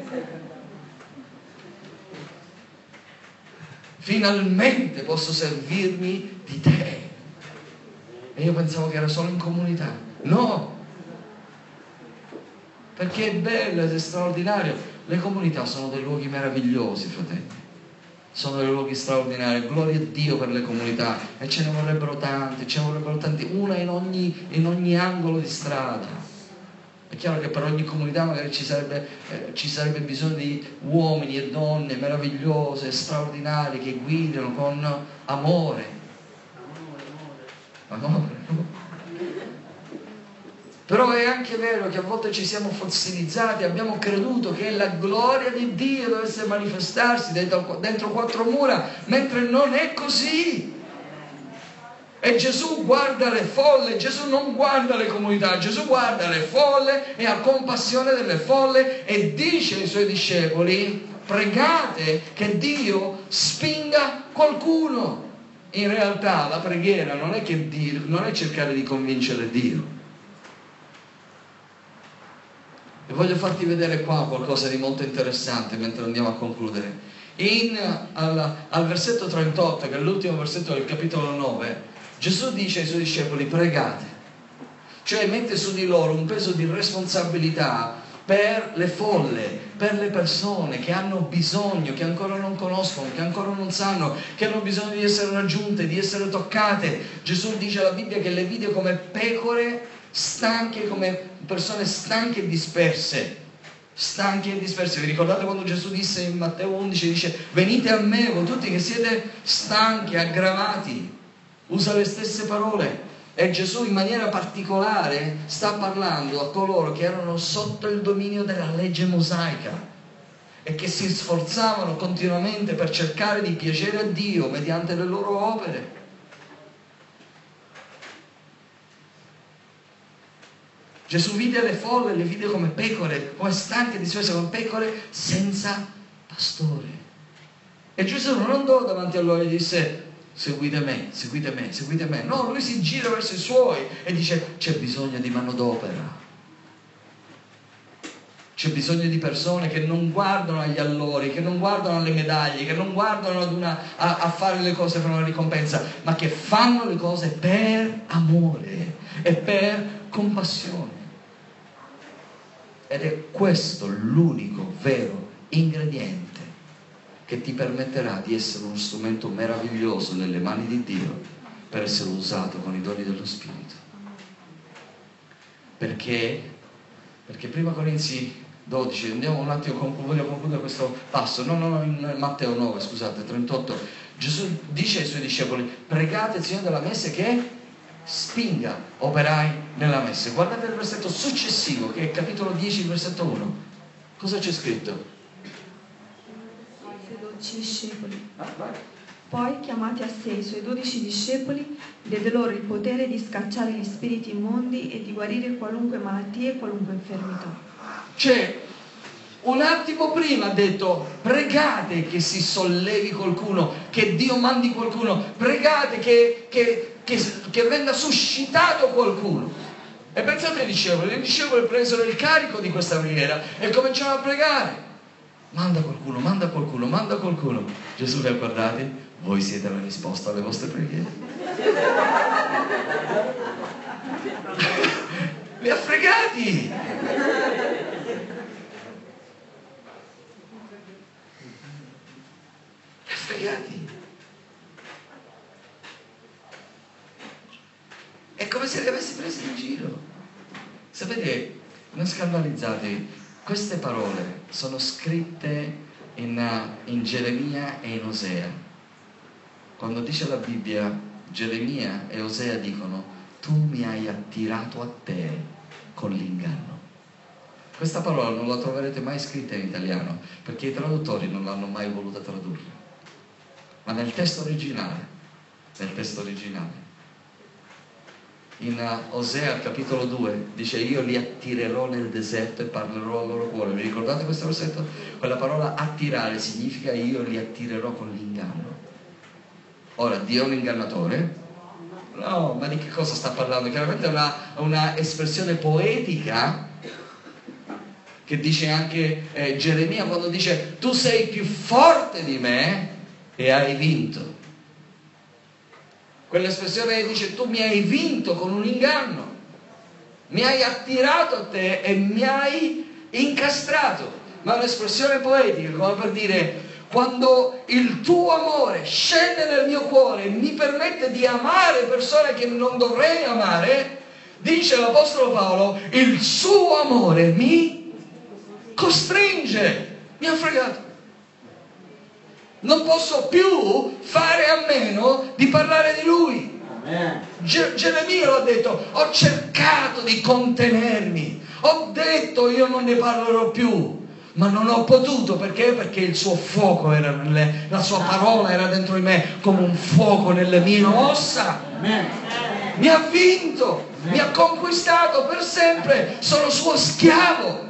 Finalmente posso servirmi di te. E io pensavo che era solo in comunità. No, perché è bello ed è straordinario. Le comunità sono dei luoghi meravigliosi, fratelli, sono dei luoghi straordinari. Gloria a Dio per le comunità, e ce ne vorrebbero tanti, ce ne vorrebbero tanti, una in ogni, in ogni angolo di strada. È chiaro che per ogni comunità magari ci sarebbe, eh, ci sarebbe bisogno di uomini e donne meravigliose, straordinari, che guidano con amore. Amore. Però è anche vero che a volte ci siamo fossilizzati, abbiamo creduto che la gloria di Dio dovesse manifestarsi dentro, dentro quattro mura, mentre non è così. E Gesù guarda le folle, Gesù non guarda le comunità, Gesù guarda le folle e ha compassione delle folle, e dice ai suoi discepoli: pregate che Dio spinga qualcuno. In realtà la preghiera non è, che Dio, non è cercare di convincere Dio. E voglio farti vedere qua qualcosa di molto interessante mentre andiamo a concludere. In, al, al versetto trentotto, che è l'ultimo versetto del capitolo nove, Gesù dice ai suoi discepoli: pregate. Cioè mette su di loro un peso di responsabilità per le folle, per le persone che hanno bisogno, che ancora non conoscono, che ancora non sanno, che hanno bisogno di essere raggiunte, di essere toccate. Gesù dice alla Bibbia che le vide come pecore stanche, come persone stanche e disperse. Stanche e disperse. Vi ricordate quando Gesù disse in Matteo undici, dice: venite a me voi tutti che siete stanchi, aggravati. Usa le stesse parole. E Gesù in maniera particolare sta parlando a coloro che erano sotto il dominio della legge mosaica e che si sforzavano continuamente per cercare di piacere a Dio mediante le loro opere. Gesù vide le folle, le vide come pecore, come stanche, disperse, come pecore senza pastore. E Gesù non andò davanti a loro e disse: seguite me, seguite me, seguite me. No, lui si gira verso i suoi e dice: c'è bisogno di manodopera. C'è bisogno di persone che non guardano agli allori, che non guardano alle medaglie, che non guardano ad una, a, a fare le cose per una ricompensa, ma che fanno le cose per amore e per compassione. Ed è questo l'unico vero ingrediente che ti permetterà di essere uno strumento meraviglioso nelle mani di Dio per essere usato con i doni dello Spirito. Perché? Perché prima Corinzi dodici, andiamo un attimo, voglio concludere questo passo, no, no, no, in Matteo nove, scusate, trentotto, Gesù dice ai suoi discepoli: pregate il Signore della messe che spinga operai nella messe. Guardate il versetto successivo, che è capitolo dieci, versetto uno. Cosa c'è scritto? dodici discepoli. Poi, chiamati a sé i suoi dodici discepoli, diede loro il potere di scacciare gli spiriti immondi e di guarire qualunque malattia e qualunque infermità. Cioè, Un attimo prima ha detto: pregate che si sollevi qualcuno, che Dio mandi qualcuno, pregate che, che, che, che venga suscitato qualcuno. E pensate ai discepoli, i discepoli presero il carico di questa preghiera e cominciarono a pregare: manda qualcuno, manda qualcuno, manda qualcuno. Gesù li ha guardati: voi siete la risposta alle vostre preghiere. Li ha fregati. Fregati. È come se li avessi presi in giro. Sapete, non scandalizzatevi, queste parole sono scritte in, in Geremia e in Osea. Quando dice la Bibbia, Geremia e Osea dicono: tu mi hai attirato a te con l'inganno. Questa parola non la troverete mai scritta in italiano, perché i traduttori non l'hanno mai voluta tradurre. Ma nel testo originale, nel testo originale, in Osea capitolo due dice: io li attirerò nel deserto e parlerò al loro cuore. Vi ricordate questo versetto? Quella parola attirare significa io li attirerò con l'inganno. Ora, Dio è un ingannatore? No, ma di che cosa sta parlando? Chiaramente è una, una espressione poetica che dice anche eh, Geremia quando dice: tu sei più forte di me e hai vinto. Quell'espressione dice: tu mi hai vinto con un inganno, mi hai attirato a te e mi hai incastrato. Ma è un'espressione poetica, come per dire: quando il tuo amore scende nel mio cuore e mi permette di amare persone che non dovrei amare, dice l'Apostolo Paolo, il suo amore mi costringe, mi ha fregato. Non posso più fare a meno di parlare di lui. Ge- Geremia l'ha detto: ho cercato di contenermi, ho detto io non ne parlerò più, ma non ho potuto. Perché? Perché il suo fuoco era nelle, la sua parola era dentro di me come un fuoco nelle mie ossa. Mi ha vinto, mi ha conquistato per sempre. Sono suo schiavo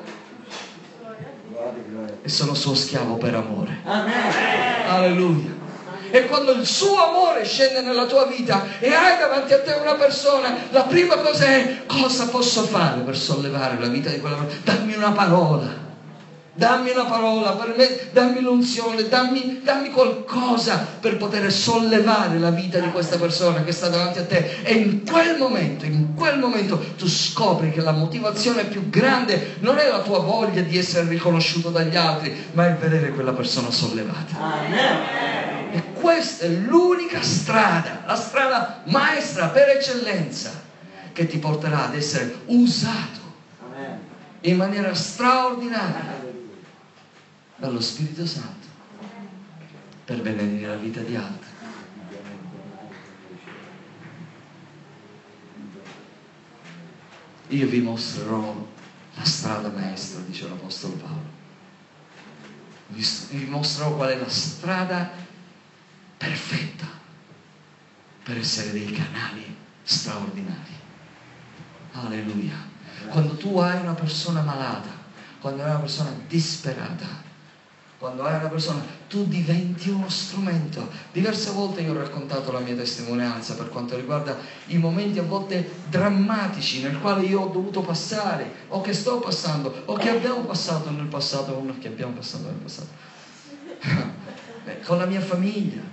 e sono suo schiavo per amore. Alleluia. E quando il suo amore scende nella tua vita e hai davanti a te una persona, la prima cosa è: cosa posso fare per sollevare la vita di quella persona? Dammi una parola, dammi una parola per me, dammi l'unzione, dammi, dammi qualcosa per poter sollevare la vita di questa persona che sta davanti a te. E in quel momento, in quel momento tu scopri che la motivazione più grande non è la tua voglia di essere riconosciuto dagli altri, ma è il vedere quella persona sollevata. Amen. E questa è l'unica strada, la strada maestra per eccellenza, che ti porterà ad essere usato in maniera straordinaria dallo Spirito Santo per benedire la vita di altri. Io vi mostrerò la strada maestra, dice l'Apostolo Paolo. Vi, vi mostrerò qual è la strada perfetta per essere dei canali straordinari. Alleluia. Quando tu hai una persona malata, quando hai una persona disperata, quando hai una persona, tu diventi uno strumento. Diverse volte io ho raccontato la mia testimonianza per quanto riguarda i momenti a volte drammatici nel quale io ho dovuto passare, o che sto passando, o che abbiamo passato nel passato, o che abbiamo passato nel passato con la mia famiglia.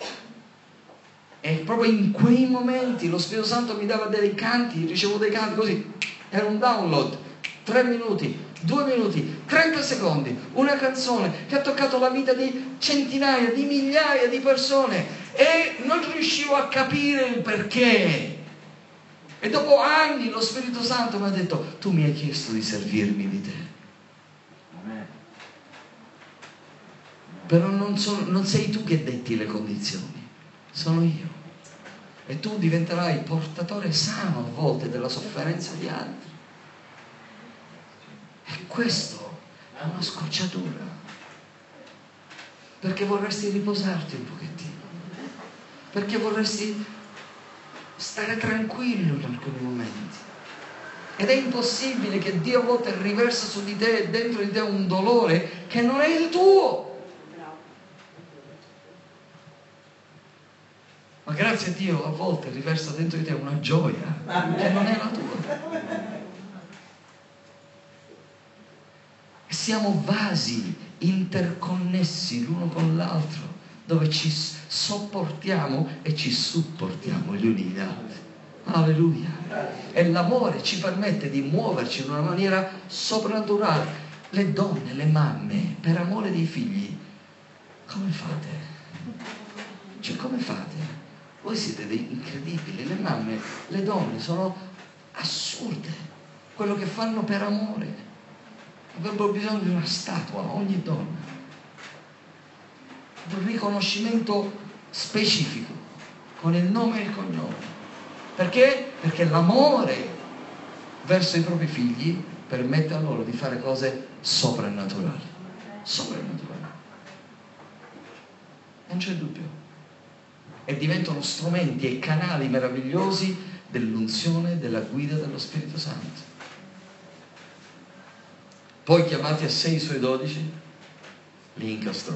E proprio in quei momenti lo Spirito Santo mi dava dei canti, ricevo dei canti così, era un download, tre minuti, due minuti, trenta secondi, una canzone che ha toccato la vita di centinaia, di migliaia di persone, e non riuscivo a capire il perché. E dopo anni lo Spirito Santo mi ha detto: tu mi hai chiesto di servirmi di te. Amen. Però non, sono, non sei tu che detti le condizioni, sono io. E tu diventerai portatore sano a volte della sofferenza di altri. E questo è una scocciatura, perché vorresti riposarti un pochettino, perché vorresti stare tranquillo in alcuni momenti. Ed è impossibile che Dio a volte riversa su di te, dentro di te, un dolore che non è il tuo. Ma grazie a Dio a volte riversa dentro di te una gioia che non è la tua. E siamo vasi interconnessi l'uno con l'altro, dove ci sopportiamo e ci supportiamo gli uni gli altri. Alleluia. E l'amore ci permette di muoverci in una maniera soprannaturale. Le donne, le mamme, per amore dei figli, come fate? Cioè, come fate? Voi siete dei incredibili. Le mamme, le donne sono assurde quello che fanno per amore. Avrebbero bisogno di una statua, ogni donna, un riconoscimento specifico con il nome e il cognome. Perché? Perché l'amore verso i propri figli permette a loro di fare cose soprannaturali. Soprannaturali. Non c'è dubbio. E diventano strumenti e canali meravigliosi dell'unzione, della guida dello Spirito Santo. Poi, chiamati a sé i suoi dodici, li incastrò.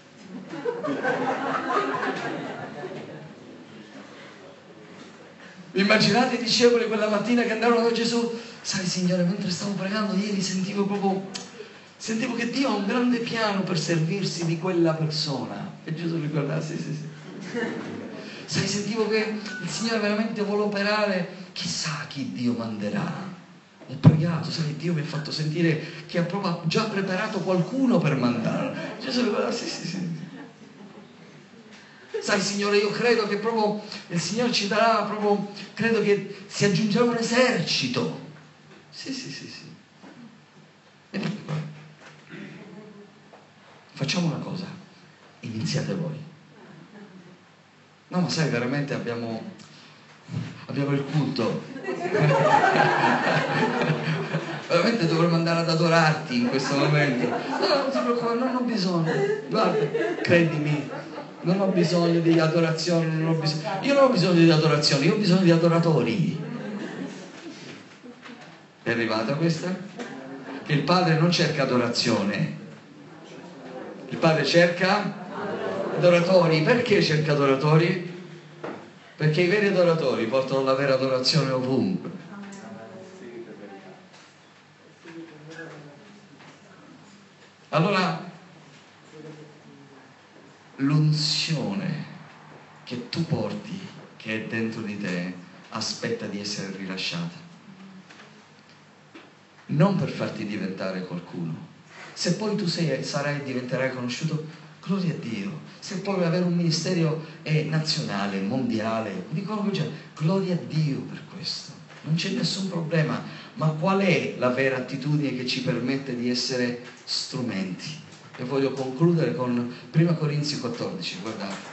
Immaginate i discepoli quella mattina che andarono da Gesù. Sai, Signore, mentre stavo pregando ieri sentivo proprio sentivo che Dio ha un grande piano per servirsi di quella persona. E Gesù ricordava, sì, sì, sì. Sai, sentivo che il Signore veramente vuole operare, chissà chi Dio manderà. Ho pregato, sai, Dio mi ha fatto sentire che ha proprio già preparato qualcuno per mandare. Gesù ricordava, sì, sì, sì. Sai, Signore, io credo che proprio il Signore ci darà proprio, credo che si aggiungerà un esercito. Sì, sì, sì, sì. E facciamo una cosa, iniziate voi. No, ma sai, veramente abbiamo, abbiamo il culto. Veramente dovremmo andare ad adorarti in questo momento. No, non ti preoccupare, non ho bisogno. Guarda, credimi. Non ho bisogno di adorazione, non ho bisogno... io non ho bisogno di adorazione, io ho bisogno di adoratori. È arrivata questa? Che il Padre non cerca adorazione, il Padre cerca adoratori. Perché cerca adoratori? Perché i veri adoratori portano la vera adorazione ovunque. Allora, l'unzione che tu porti, che è dentro di te, aspetta di essere rilasciata. Non per farti diventare qualcuno. Se poi tu sei, sarai e diventerai conosciuto, gloria a Dio. Se poi vuoi avere un ministero eh, nazionale, mondiale, di quello che c'è, gloria a Dio per questo. Non c'è nessun problema. Ma qual è la vera attitudine che ci permette di essere strumenti? E voglio concludere con prima Corinzi quattordici, guardate.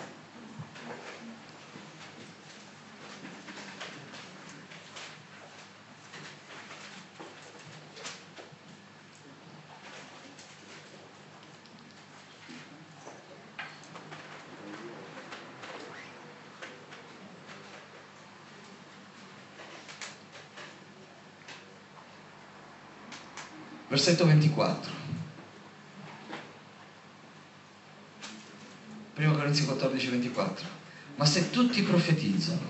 Versetto ventiquattro. prima Corinzi quattordici, ventiquattro. Ma se tutti profetizzano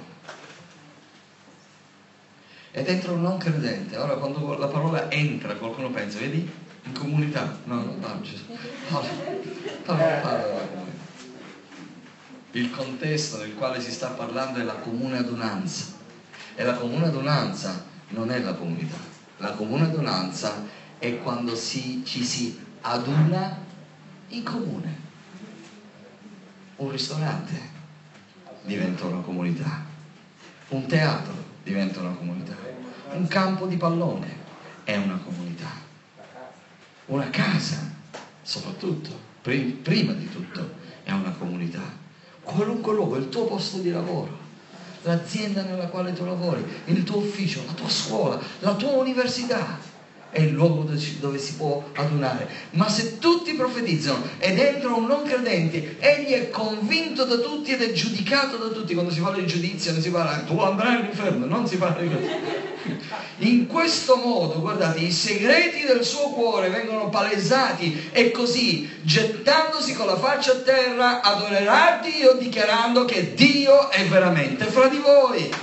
ed entra un non credente, ora quando la parola entra qualcuno pensa, vedi? In comunità. No, non parla Gesù. Parla, parla, parla. Il contesto nel quale si sta parlando è la comune adunanza. E la comune adunanza non è la comunità. La comune adunanza è quando si, ci si aduna in comune. Un ristorante diventa una comunità, un teatro diventa una comunità, un campo di pallone è una comunità, una casa soprattutto, prima di tutto, è una comunità. Qualunque luogo, il tuo posto di lavoro, l'azienda nella quale tu lavori, il tuo ufficio, la tua scuola, la tua università, è il luogo dove si può adunare. Ma se tutti profetizzano ed entra un non credente, egli è convinto da tutti ed è giudicato da tutti. Quando si parla di giudizio non si parla tu andrai all'inferno, non si parla di questo. In questo modo, guardate, i segreti del suo cuore vengono palesati e così, gettandosi con la faccia a terra, adorerà Dio dichiarando che Dio è veramente fra di voi.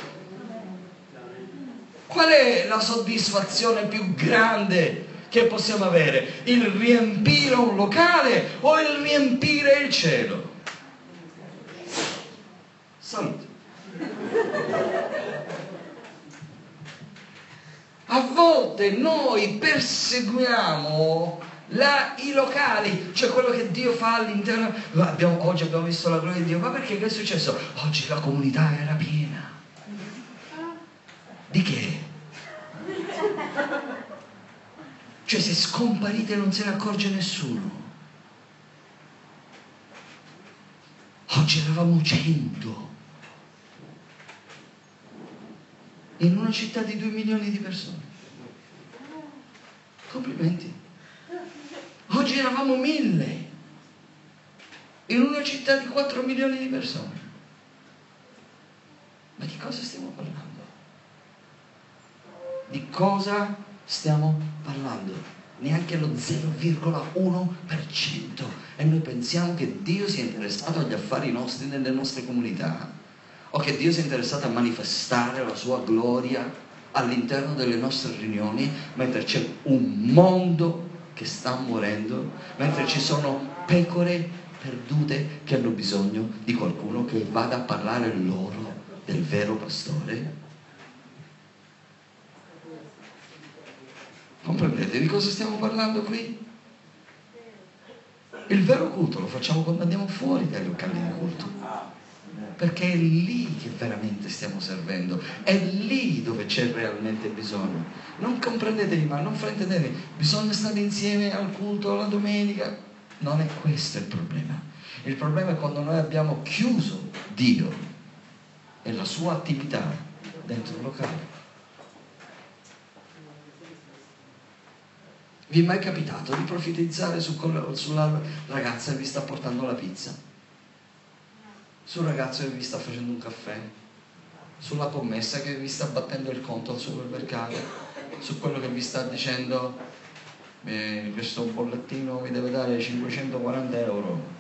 Qual è la soddisfazione più grande che possiamo avere? Il riempire un locale o il riempire il cielo? Salute. A volte noi perseguiamo la, i locali, cioè quello che Dio fa all'interno. Abbiamo, oggi abbiamo visto la gloria di Dio, ma perché che è successo? Oggi la comunità era piena. Di che? Cioè se scomparite non se ne accorge nessuno. Oggi eravamo cento in una città di due milioni di persone. Complimenti. Oggi eravamo mille in una città di quattro milioni di persone. Ma di cosa stiamo parlando? Di cosa stiamo parlando? Neanche lo zero virgola uno per cento. E noi pensiamo che Dio sia interessato agli affari nostri nelle nostre comunità, o che Dio sia interessato a manifestare la sua gloria all'interno delle nostre riunioni, mentre c'è un mondo che sta morendo, mentre ci sono pecore perdute che hanno bisogno di qualcuno che vada a parlare loro del vero pastore. Comprendete di cosa stiamo parlando qui? Il vero culto lo facciamo quando andiamo fuori dai locali di culto, perché è lì che veramente stiamo servendo, è lì dove c'è realmente bisogno. Non comprendetevi, ma non fraintendetevi, bisogna stare insieme al culto la domenica. Non è questo il problema. Il problema è quando noi abbiamo chiuso Dio e la sua attività dentro il locale. Vi è mai capitato di profetizzare su, sulla ragazza che vi sta portando la pizza? Sul ragazzo che vi sta facendo un caffè? Sulla commessa che vi sta battendo il conto al supermercato? Su quello che vi sta dicendo eh, questo bollettino mi deve dare cinquecentoquaranta euro?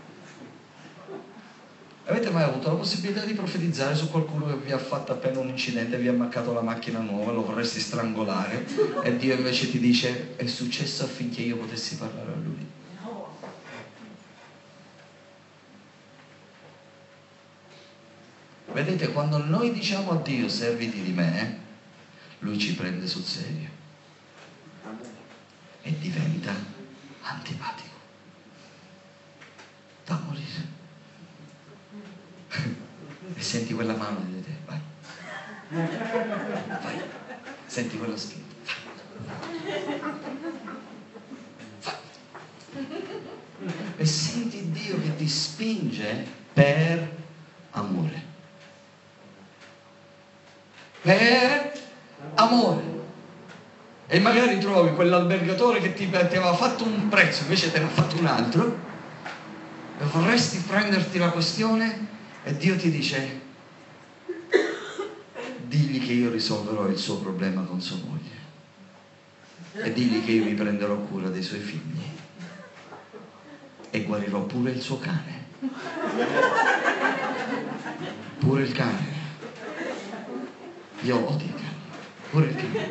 Avete mai avuto la possibilità di profetizzare su qualcuno che vi ha fatto appena un incidente, vi ha ammaccato la macchina nuova, lo vorresti strangolare e Dio invece ti dice è successo affinché io potessi parlare a lui? Vedete, quando noi diciamo a Dio serviti di me, lui ci prende sul serio e diventa antipatico da morire. E senti quella mano di te, vai, vai, senti quella spinta, vai, e senti Dio che ti spinge per amore, per amore. E magari trovi quell'albergatore che ti, ti aveva fatto un prezzo, invece te ne ha fatto un altro, e vorresti prenderti la questione. E Dio ti dice, digli che io risolverò il suo problema con sua moglie e digli che io mi prenderò cura dei suoi figli e guarirò pure il suo cane, pure il cane. Io odio il cane, pure il cane.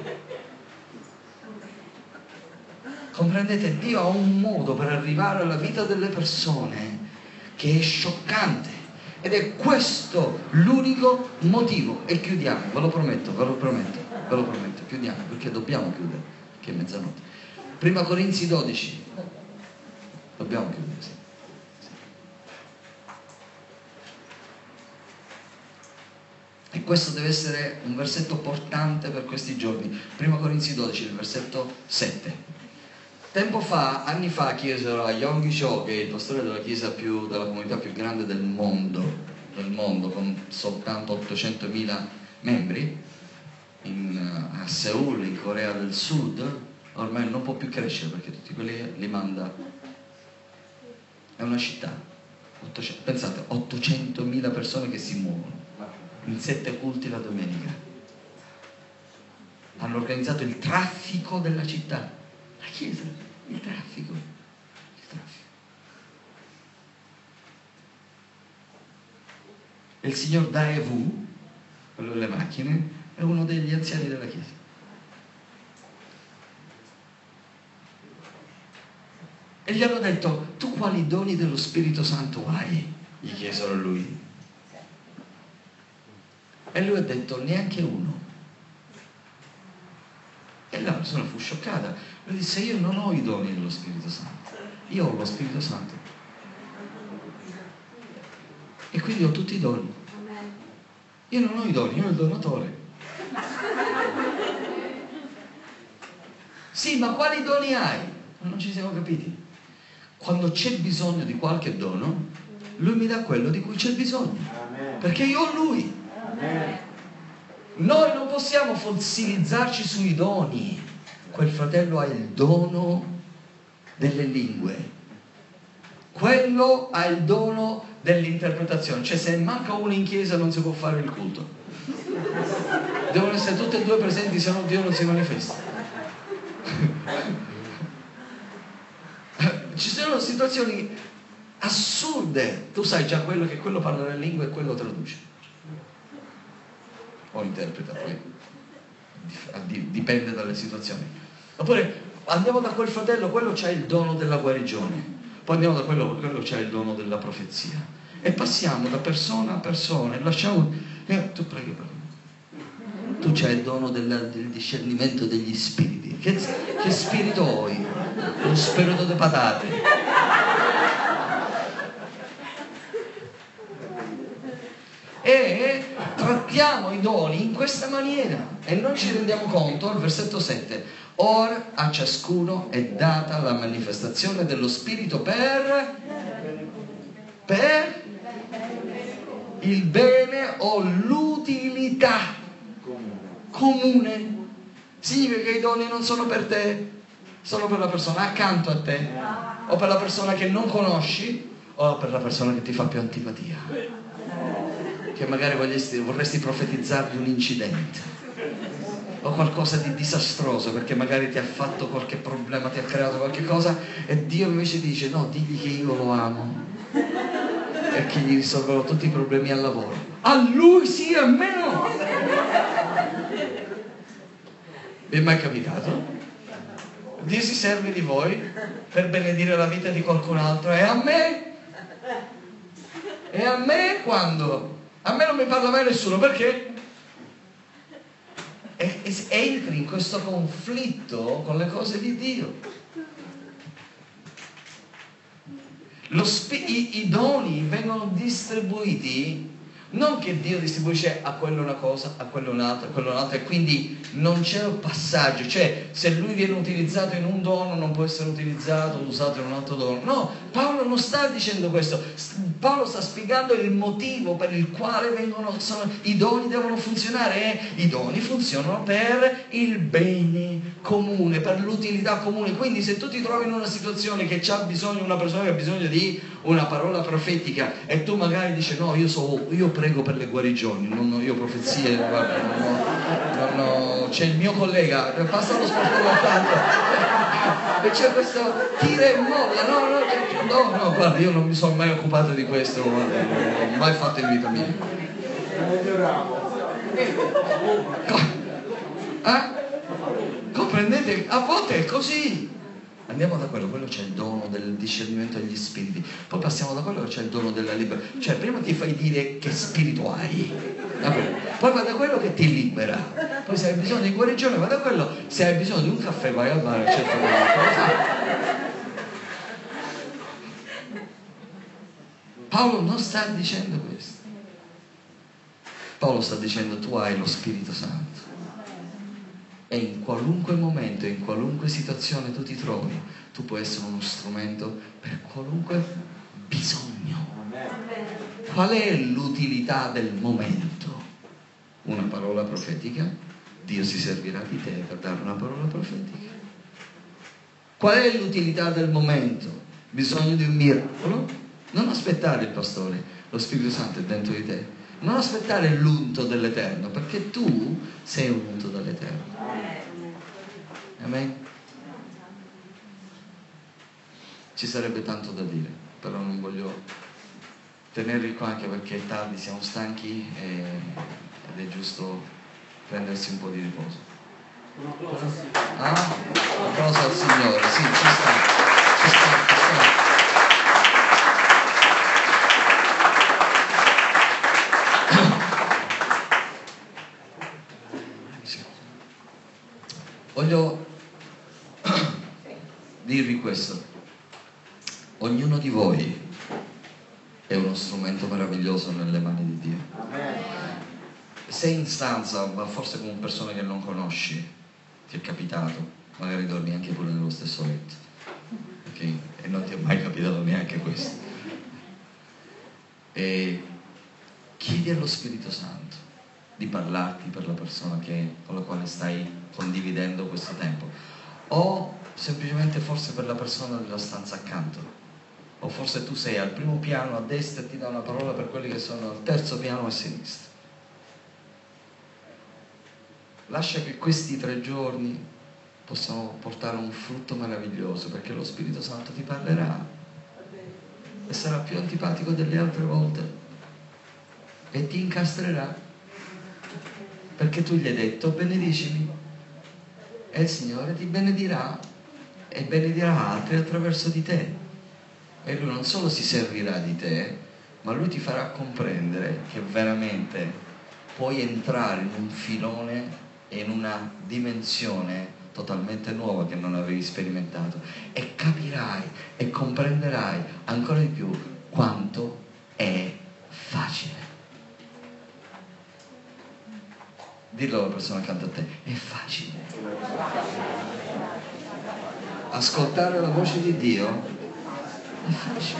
Comprendete? Dio ha un modo per arrivare alla vita delle persone che è scioccante. Ed è questo l'unico motivo. E chiudiamo, ve lo prometto, ve lo prometto, ve lo prometto, chiudiamo, perché dobbiamo chiudere, che è mezzanotte. Prima Corinzi dodici. Dobbiamo chiudere, sì. sì. E questo deve essere un versetto portante per questi giorni. Prima Corinzi dodici, il versetto sette. Tempo fa, anni fa, chiesero a Yonggi Cho, che è il pastore della chiesa più, della comunità più grande del mondo, del mondo con soltanto ottocentomila membri, in, a Seoul, in Corea del Sud, ormai non può più crescere perché tutti quelli li manda. È una città, ottocento, pensate, ottocentomila persone che si muovono in sette culti la domenica. Hanno organizzato il traffico della città, la chiesa, il traffico, il traffico. E il signor Daewoo, quello delle macchine, è uno degli anziani della chiesa. E gli hanno detto: tu quali doni dello Spirito Santo hai? Gli chiesero a lui. E lui ha detto: neanche uno. E la persona fu scioccata. Lui disse: io non ho i doni dello Spirito Santo, io ho lo Spirito Santo. E quindi ho tutti i doni. Io non ho i doni, io ho il donatore. Sì, ma quali doni hai? Non ci siamo capiti. Quando c'è bisogno di qualche dono, lui mi dà quello di cui c'è bisogno, perché io ho lui. Noi non possiamo fossilizzarci sui doni. Quel fratello ha il dono delle lingue, quello ha il dono dell'interpretazione. Cioè, se manca uno in chiesa non si può fare il culto, devono essere tutte e due presenti, se no Dio non si manifesta. Ci sono situazioni assurde. Tu sai già quello che quello parla le lingue e quello traduce o interpreta, poi dipende dalle situazioni. Oppure andiamo da quel fratello, quello c'ha il dono della guarigione, poi andiamo da quello, quello c'ha il dono della profezia, e passiamo da persona a persona e lasciamo eh, tu preghi per me. Tu c'hai il dono del, del discernimento degli spiriti. Che, che spirito hai? Lo spirito di patate. E trattiamo i doni in questa maniera e non ci rendiamo conto. Al versetto sette: ora a ciascuno è data la manifestazione dello Spirito per per il bene o l'utilità comune. Significa che i doni non sono per te, sono per la persona accanto a te, o per la persona che non conosci, o per la persona che ti fa più antipatia, che magari vorresti, vorresti profetizzargli un incidente o qualcosa di disastroso perché magari ti ha fatto qualche problema, ti ha creato qualche cosa, e Dio invece dice: no, digli che io lo amo e che gli risolverò tutti i problemi al lavoro. A lui sì, a me no. Vi è mai capitato? Dio si serve di voi per benedire la vita di qualcun altro, e a me? E a me quando? A me non mi parla mai nessuno, perché? E, e entri in questo conflitto con le cose di Dio. Lo spi- i, i doni vengono distribuiti, non che Dio distribuisce a quello una cosa, a quello un'altra, a quello un'altra, e quindi non c'è un passaggio. Cioè, se lui viene utilizzato in un dono non può essere utilizzato, usato in un altro dono. No, Paolo non sta dicendo questo. Paolo sta spiegando il motivo per il quale vengono, sono, i doni devono funzionare. E i doni funzionano per il bene comune, per l'utilità comune. Quindi se tu ti trovi in una situazione che c'ha bisogno, una persona che ha bisogno di una parola profetica, e tu magari dici: no, io so, io prego per le guarigioni, non ho io profezie, guarda, non ho, non ho, c'è il mio collega, passa lo sportello accanto e c'è questo tira e molla, no, no, no, no, guarda, io non mi sono mai occupato di questo, guarda, non l'ho mai fatto in vita mia. Eh? Comprendete? A volte è così. Andiamo da quello, quello c'è il dono del discernimento degli spiriti, poi passiamo da quello che c'è il dono della libertà. Cioè, prima ti fai dire che spirito hai, poi vai da quello che ti libera, poi se hai bisogno di guarigione vai da quello, se hai bisogno di un caffè vai al bar, eccetera. Paolo non sta dicendo questo. Paolo sta dicendo: tu hai lo Spirito Santo, e in qualunque momento, in qualunque situazione tu ti trovi, tu puoi essere uno strumento per qualunque bisogno. Qual è l'utilità del momento? Una parola profetica. Dio si servirà di te per dare una parola profetica. Qual è l'utilità del momento? Bisogno di un miracolo? Non aspettare il pastore, lo Spirito Santo è dentro di te. Non aspettare l'unto dell'Eterno, perché tu sei un unto dall'Eterno. Amen? Ci sarebbe tanto da dire, però non voglio tenervi qua anche perché è tardi, siamo stanchi e, ed è giusto prendersi un po' di riposo. Un applauso al Signore. Ah? Un applauso al Signore, sì, ci sta, ci sta, ci sta. Voglio dirvi questo: ognuno di voi è uno strumento meraviglioso nelle mani di Dio. Sei in stanza, ma forse con persone che non conosci, ti è capitato, magari dormi anche pure nello stesso letto, ok? E non ti è mai capitato neanche questo. E chiedi allo Spirito Santo di parlarti per la persona che, con la quale stai condividendo questo tempo, o semplicemente forse per la persona della stanza accanto, o forse tu sei al primo piano a destra e ti dà una parola per quelli che sono al terzo piano a sinistra. Lascia che questi tre giorni possano portare un frutto meraviglioso, perché lo Spirito Santo ti parlerà e sarà più antipatico delle altre volte e ti incastrerà, perché tu gli hai detto benedicimi e il Signore ti benedirà e benedirà altri attraverso di te, e Lui non solo si servirà di te, ma Lui ti farà comprendere che veramente puoi entrare in un filone e in una dimensione totalmente nuova che non avevi sperimentato, e capirai e comprenderai ancora di più quanto è facile. Dillo alla persona accanto a te: è facile. Ascoltare la voce di Dio è facile.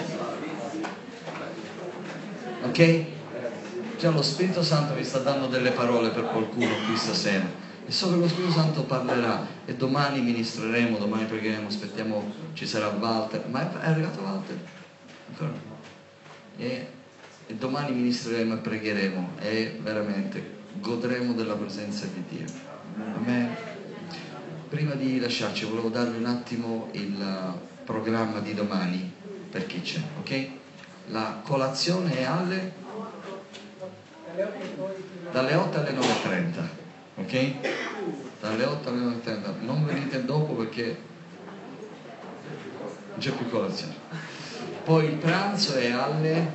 Ok? Già lo Spirito Santo vi sta dando delle parole per qualcuno qui stasera, e so che lo Spirito Santo parlerà, e domani ministreremo, domani pregheremo, aspettiamo, ci sarà Walter. Ma è arrivato Walter? Ancora no. E, e domani ministreremo e pregheremo e veramente godremo della presenza di Dio. Amen. Prima di lasciarci volevo darvi un attimo il programma di domani per chi c'è, ok? La colazione è alle dalle otto alle nove e trenta, ok? Dalle otto alle nove e trenta. Non venite dopo perché non c'è più colazione. Poi il pranzo è alle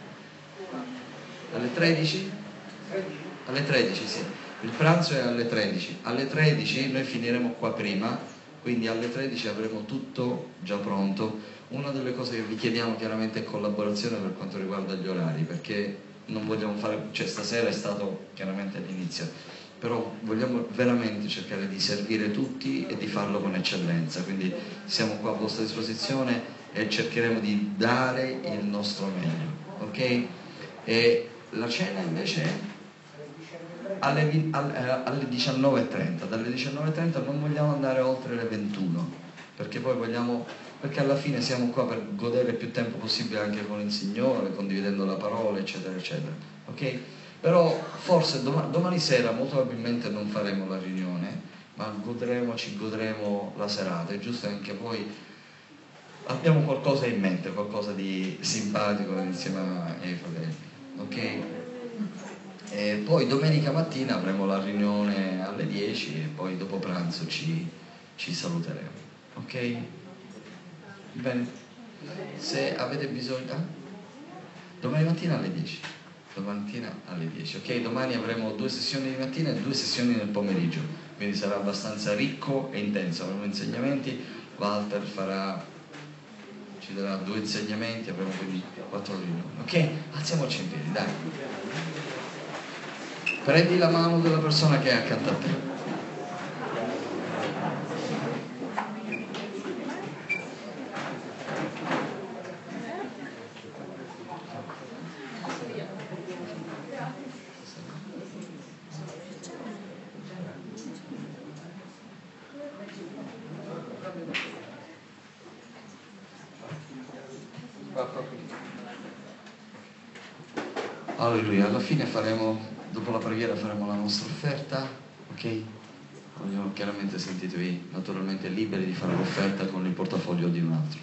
alle tredici? Alle tredici, sì. Il pranzo è alle tredici. Alle tredici noi finiremo qua prima, quindi alle tredici avremo tutto già pronto. Una delle cose che vi chiediamo chiaramente è collaborazione per quanto riguarda gli orari, perché non vogliamo fare, cioè stasera è stato chiaramente all'inizio, però vogliamo veramente cercare di servire tutti e di farlo con eccellenza, quindi siamo qua a vostra disposizione e cercheremo di dare il nostro meglio, ok? E la cena invece è alle, alle diciannove e trenta. Dalle diciannove e trenta non vogliamo andare oltre le ventuno, perché poi vogliamo, perché alla fine siamo qua per godere il più tempo possibile anche con il Signore, condividendo la parola, eccetera eccetera, ok? Però forse domani, domani sera molto probabilmente non faremo la riunione, ma godremo, ci godremo la serata. È giusto anche poi abbiamo qualcosa in mente, qualcosa di simpatico insieme ai fratelli, ok? E poi domenica mattina avremo la riunione alle dieci e poi dopo pranzo ci, ci saluteremo, ok? Bene, se avete bisogno, eh? Domani mattina alle dieci, domani mattina alle dieci, ok? Domani avremo due sessioni di mattina e due sessioni nel pomeriggio, quindi sarà abbastanza ricco e intenso. Avremo insegnamenti, Walter farà, ci darà due insegnamenti, avremo quindi quattro riunioni, ok? Alziamoci in piedi, dai. Prendi la mano della persona che è accanto a te. Alleluia. Alla fine faremo, dopo la preghiera faremo la nostra offerta, ok? Voglio, chiaramente sentitevi naturalmente liberi di fare l'offerta con il portafoglio di un altro.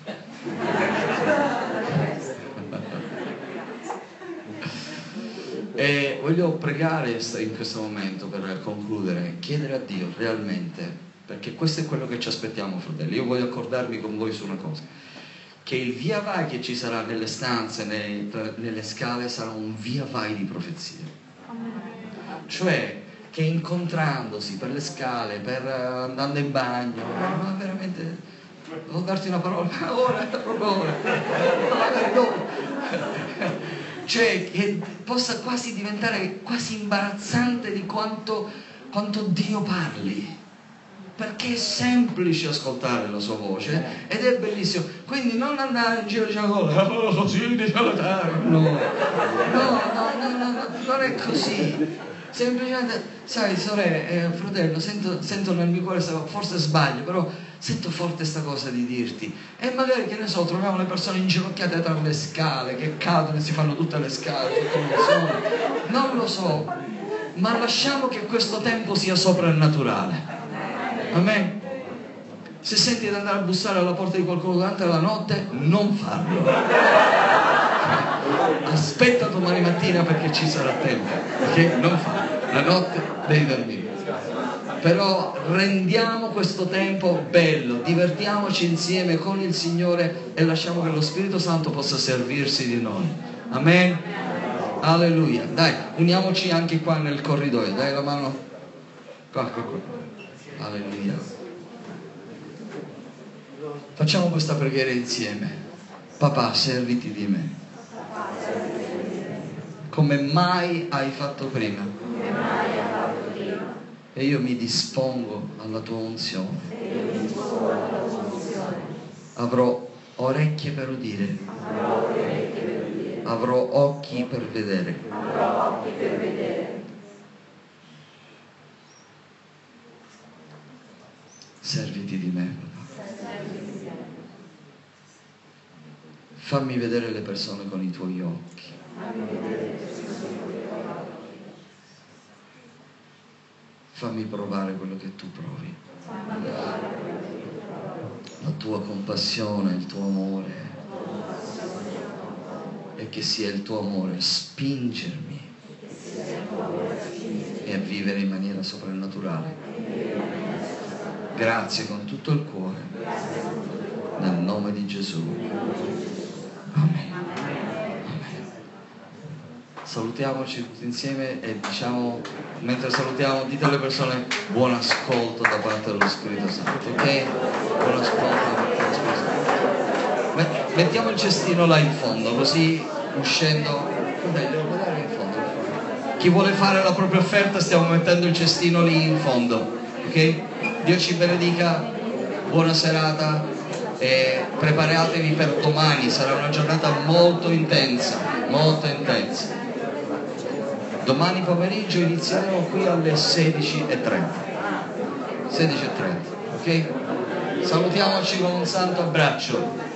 E voglio pregare in questo momento per concludere, chiedere a Dio realmente, perché questo è quello che ci aspettiamo, fratelli. Io voglio accordarmi con voi su una cosa, che il via vai che ci sarà nelle stanze, nei, nelle scale, sarà un via vai di profezie. Cioè che incontrandosi per le scale, per uh, andando in bagno, ma veramente devo darti una parola, ora, proprio ora, magari dopo. Cioè che possa quasi diventare quasi imbarazzante di quanto, quanto Dio parli, perché è semplice ascoltare la sua voce ed è bellissimo. Quindi non andare in giro dicendo oh, così diciamo no. No, no, no, no, no, non è così. Semplicemente, sai, sorelle, eh, fratello, sento, sento nel mio cuore, forse sbaglio, però sento forte sta cosa di dirti. E magari, che ne so, troviamo le persone inginocchiate tra le scale, che cadono e si fanno tutte le scale, tutte le zone. Non lo so, ma lasciamo che questo tempo sia soprannaturale. Amen. Se senti di andare a bussare alla porta di qualcuno durante la notte, non farlo. Aspetta domani mattina perché ci sarà tempo, perché non farlo. La notte devi dormire. Però rendiamo questo tempo bello, divertiamoci insieme con il Signore e lasciamo che lo Spirito Santo possa servirsi di noi. Amen. Alleluia. Dai, uniamoci anche qua nel corridoio. Dai la mano. Qua, qua, qua. Alleluia. Facciamo questa preghiera insieme. Papà, serviti di me come mai hai fatto prima, e io mi dispongo alla tua unzione. Avrò orecchie per udire, avrò occhi per vedere. Serviti di me, papà. Fammi vedere le persone con i tuoi occhi. Fammi provare quello che tu provi. La tua compassione, il tuo amore. E che sia il tuo amore a spingermi e a vivere in maniera soprannaturale. Grazie con tutto il cuore. Nel nome di Gesù. Amen. Salutiamoci tutti insieme e diciamo, mentre salutiamo, dite alle persone buon ascolto da parte dello Spirito Santo, ok? Buon ascolto da parte dello Spirito Santo. Mettiamo il cestino là in fondo, così uscendo, dai, devo guardare in fondo. Chi vuole fare la propria offerta, stiamo mettendo il cestino lì in fondo, ok? Dio ci benedica, buona serata e preparatevi per domani, sarà una giornata molto intensa, molto intensa. Domani pomeriggio inizieremo qui alle sedici e trenta. sedici e trenta, ok? Salutiamoci con un santo abbraccio.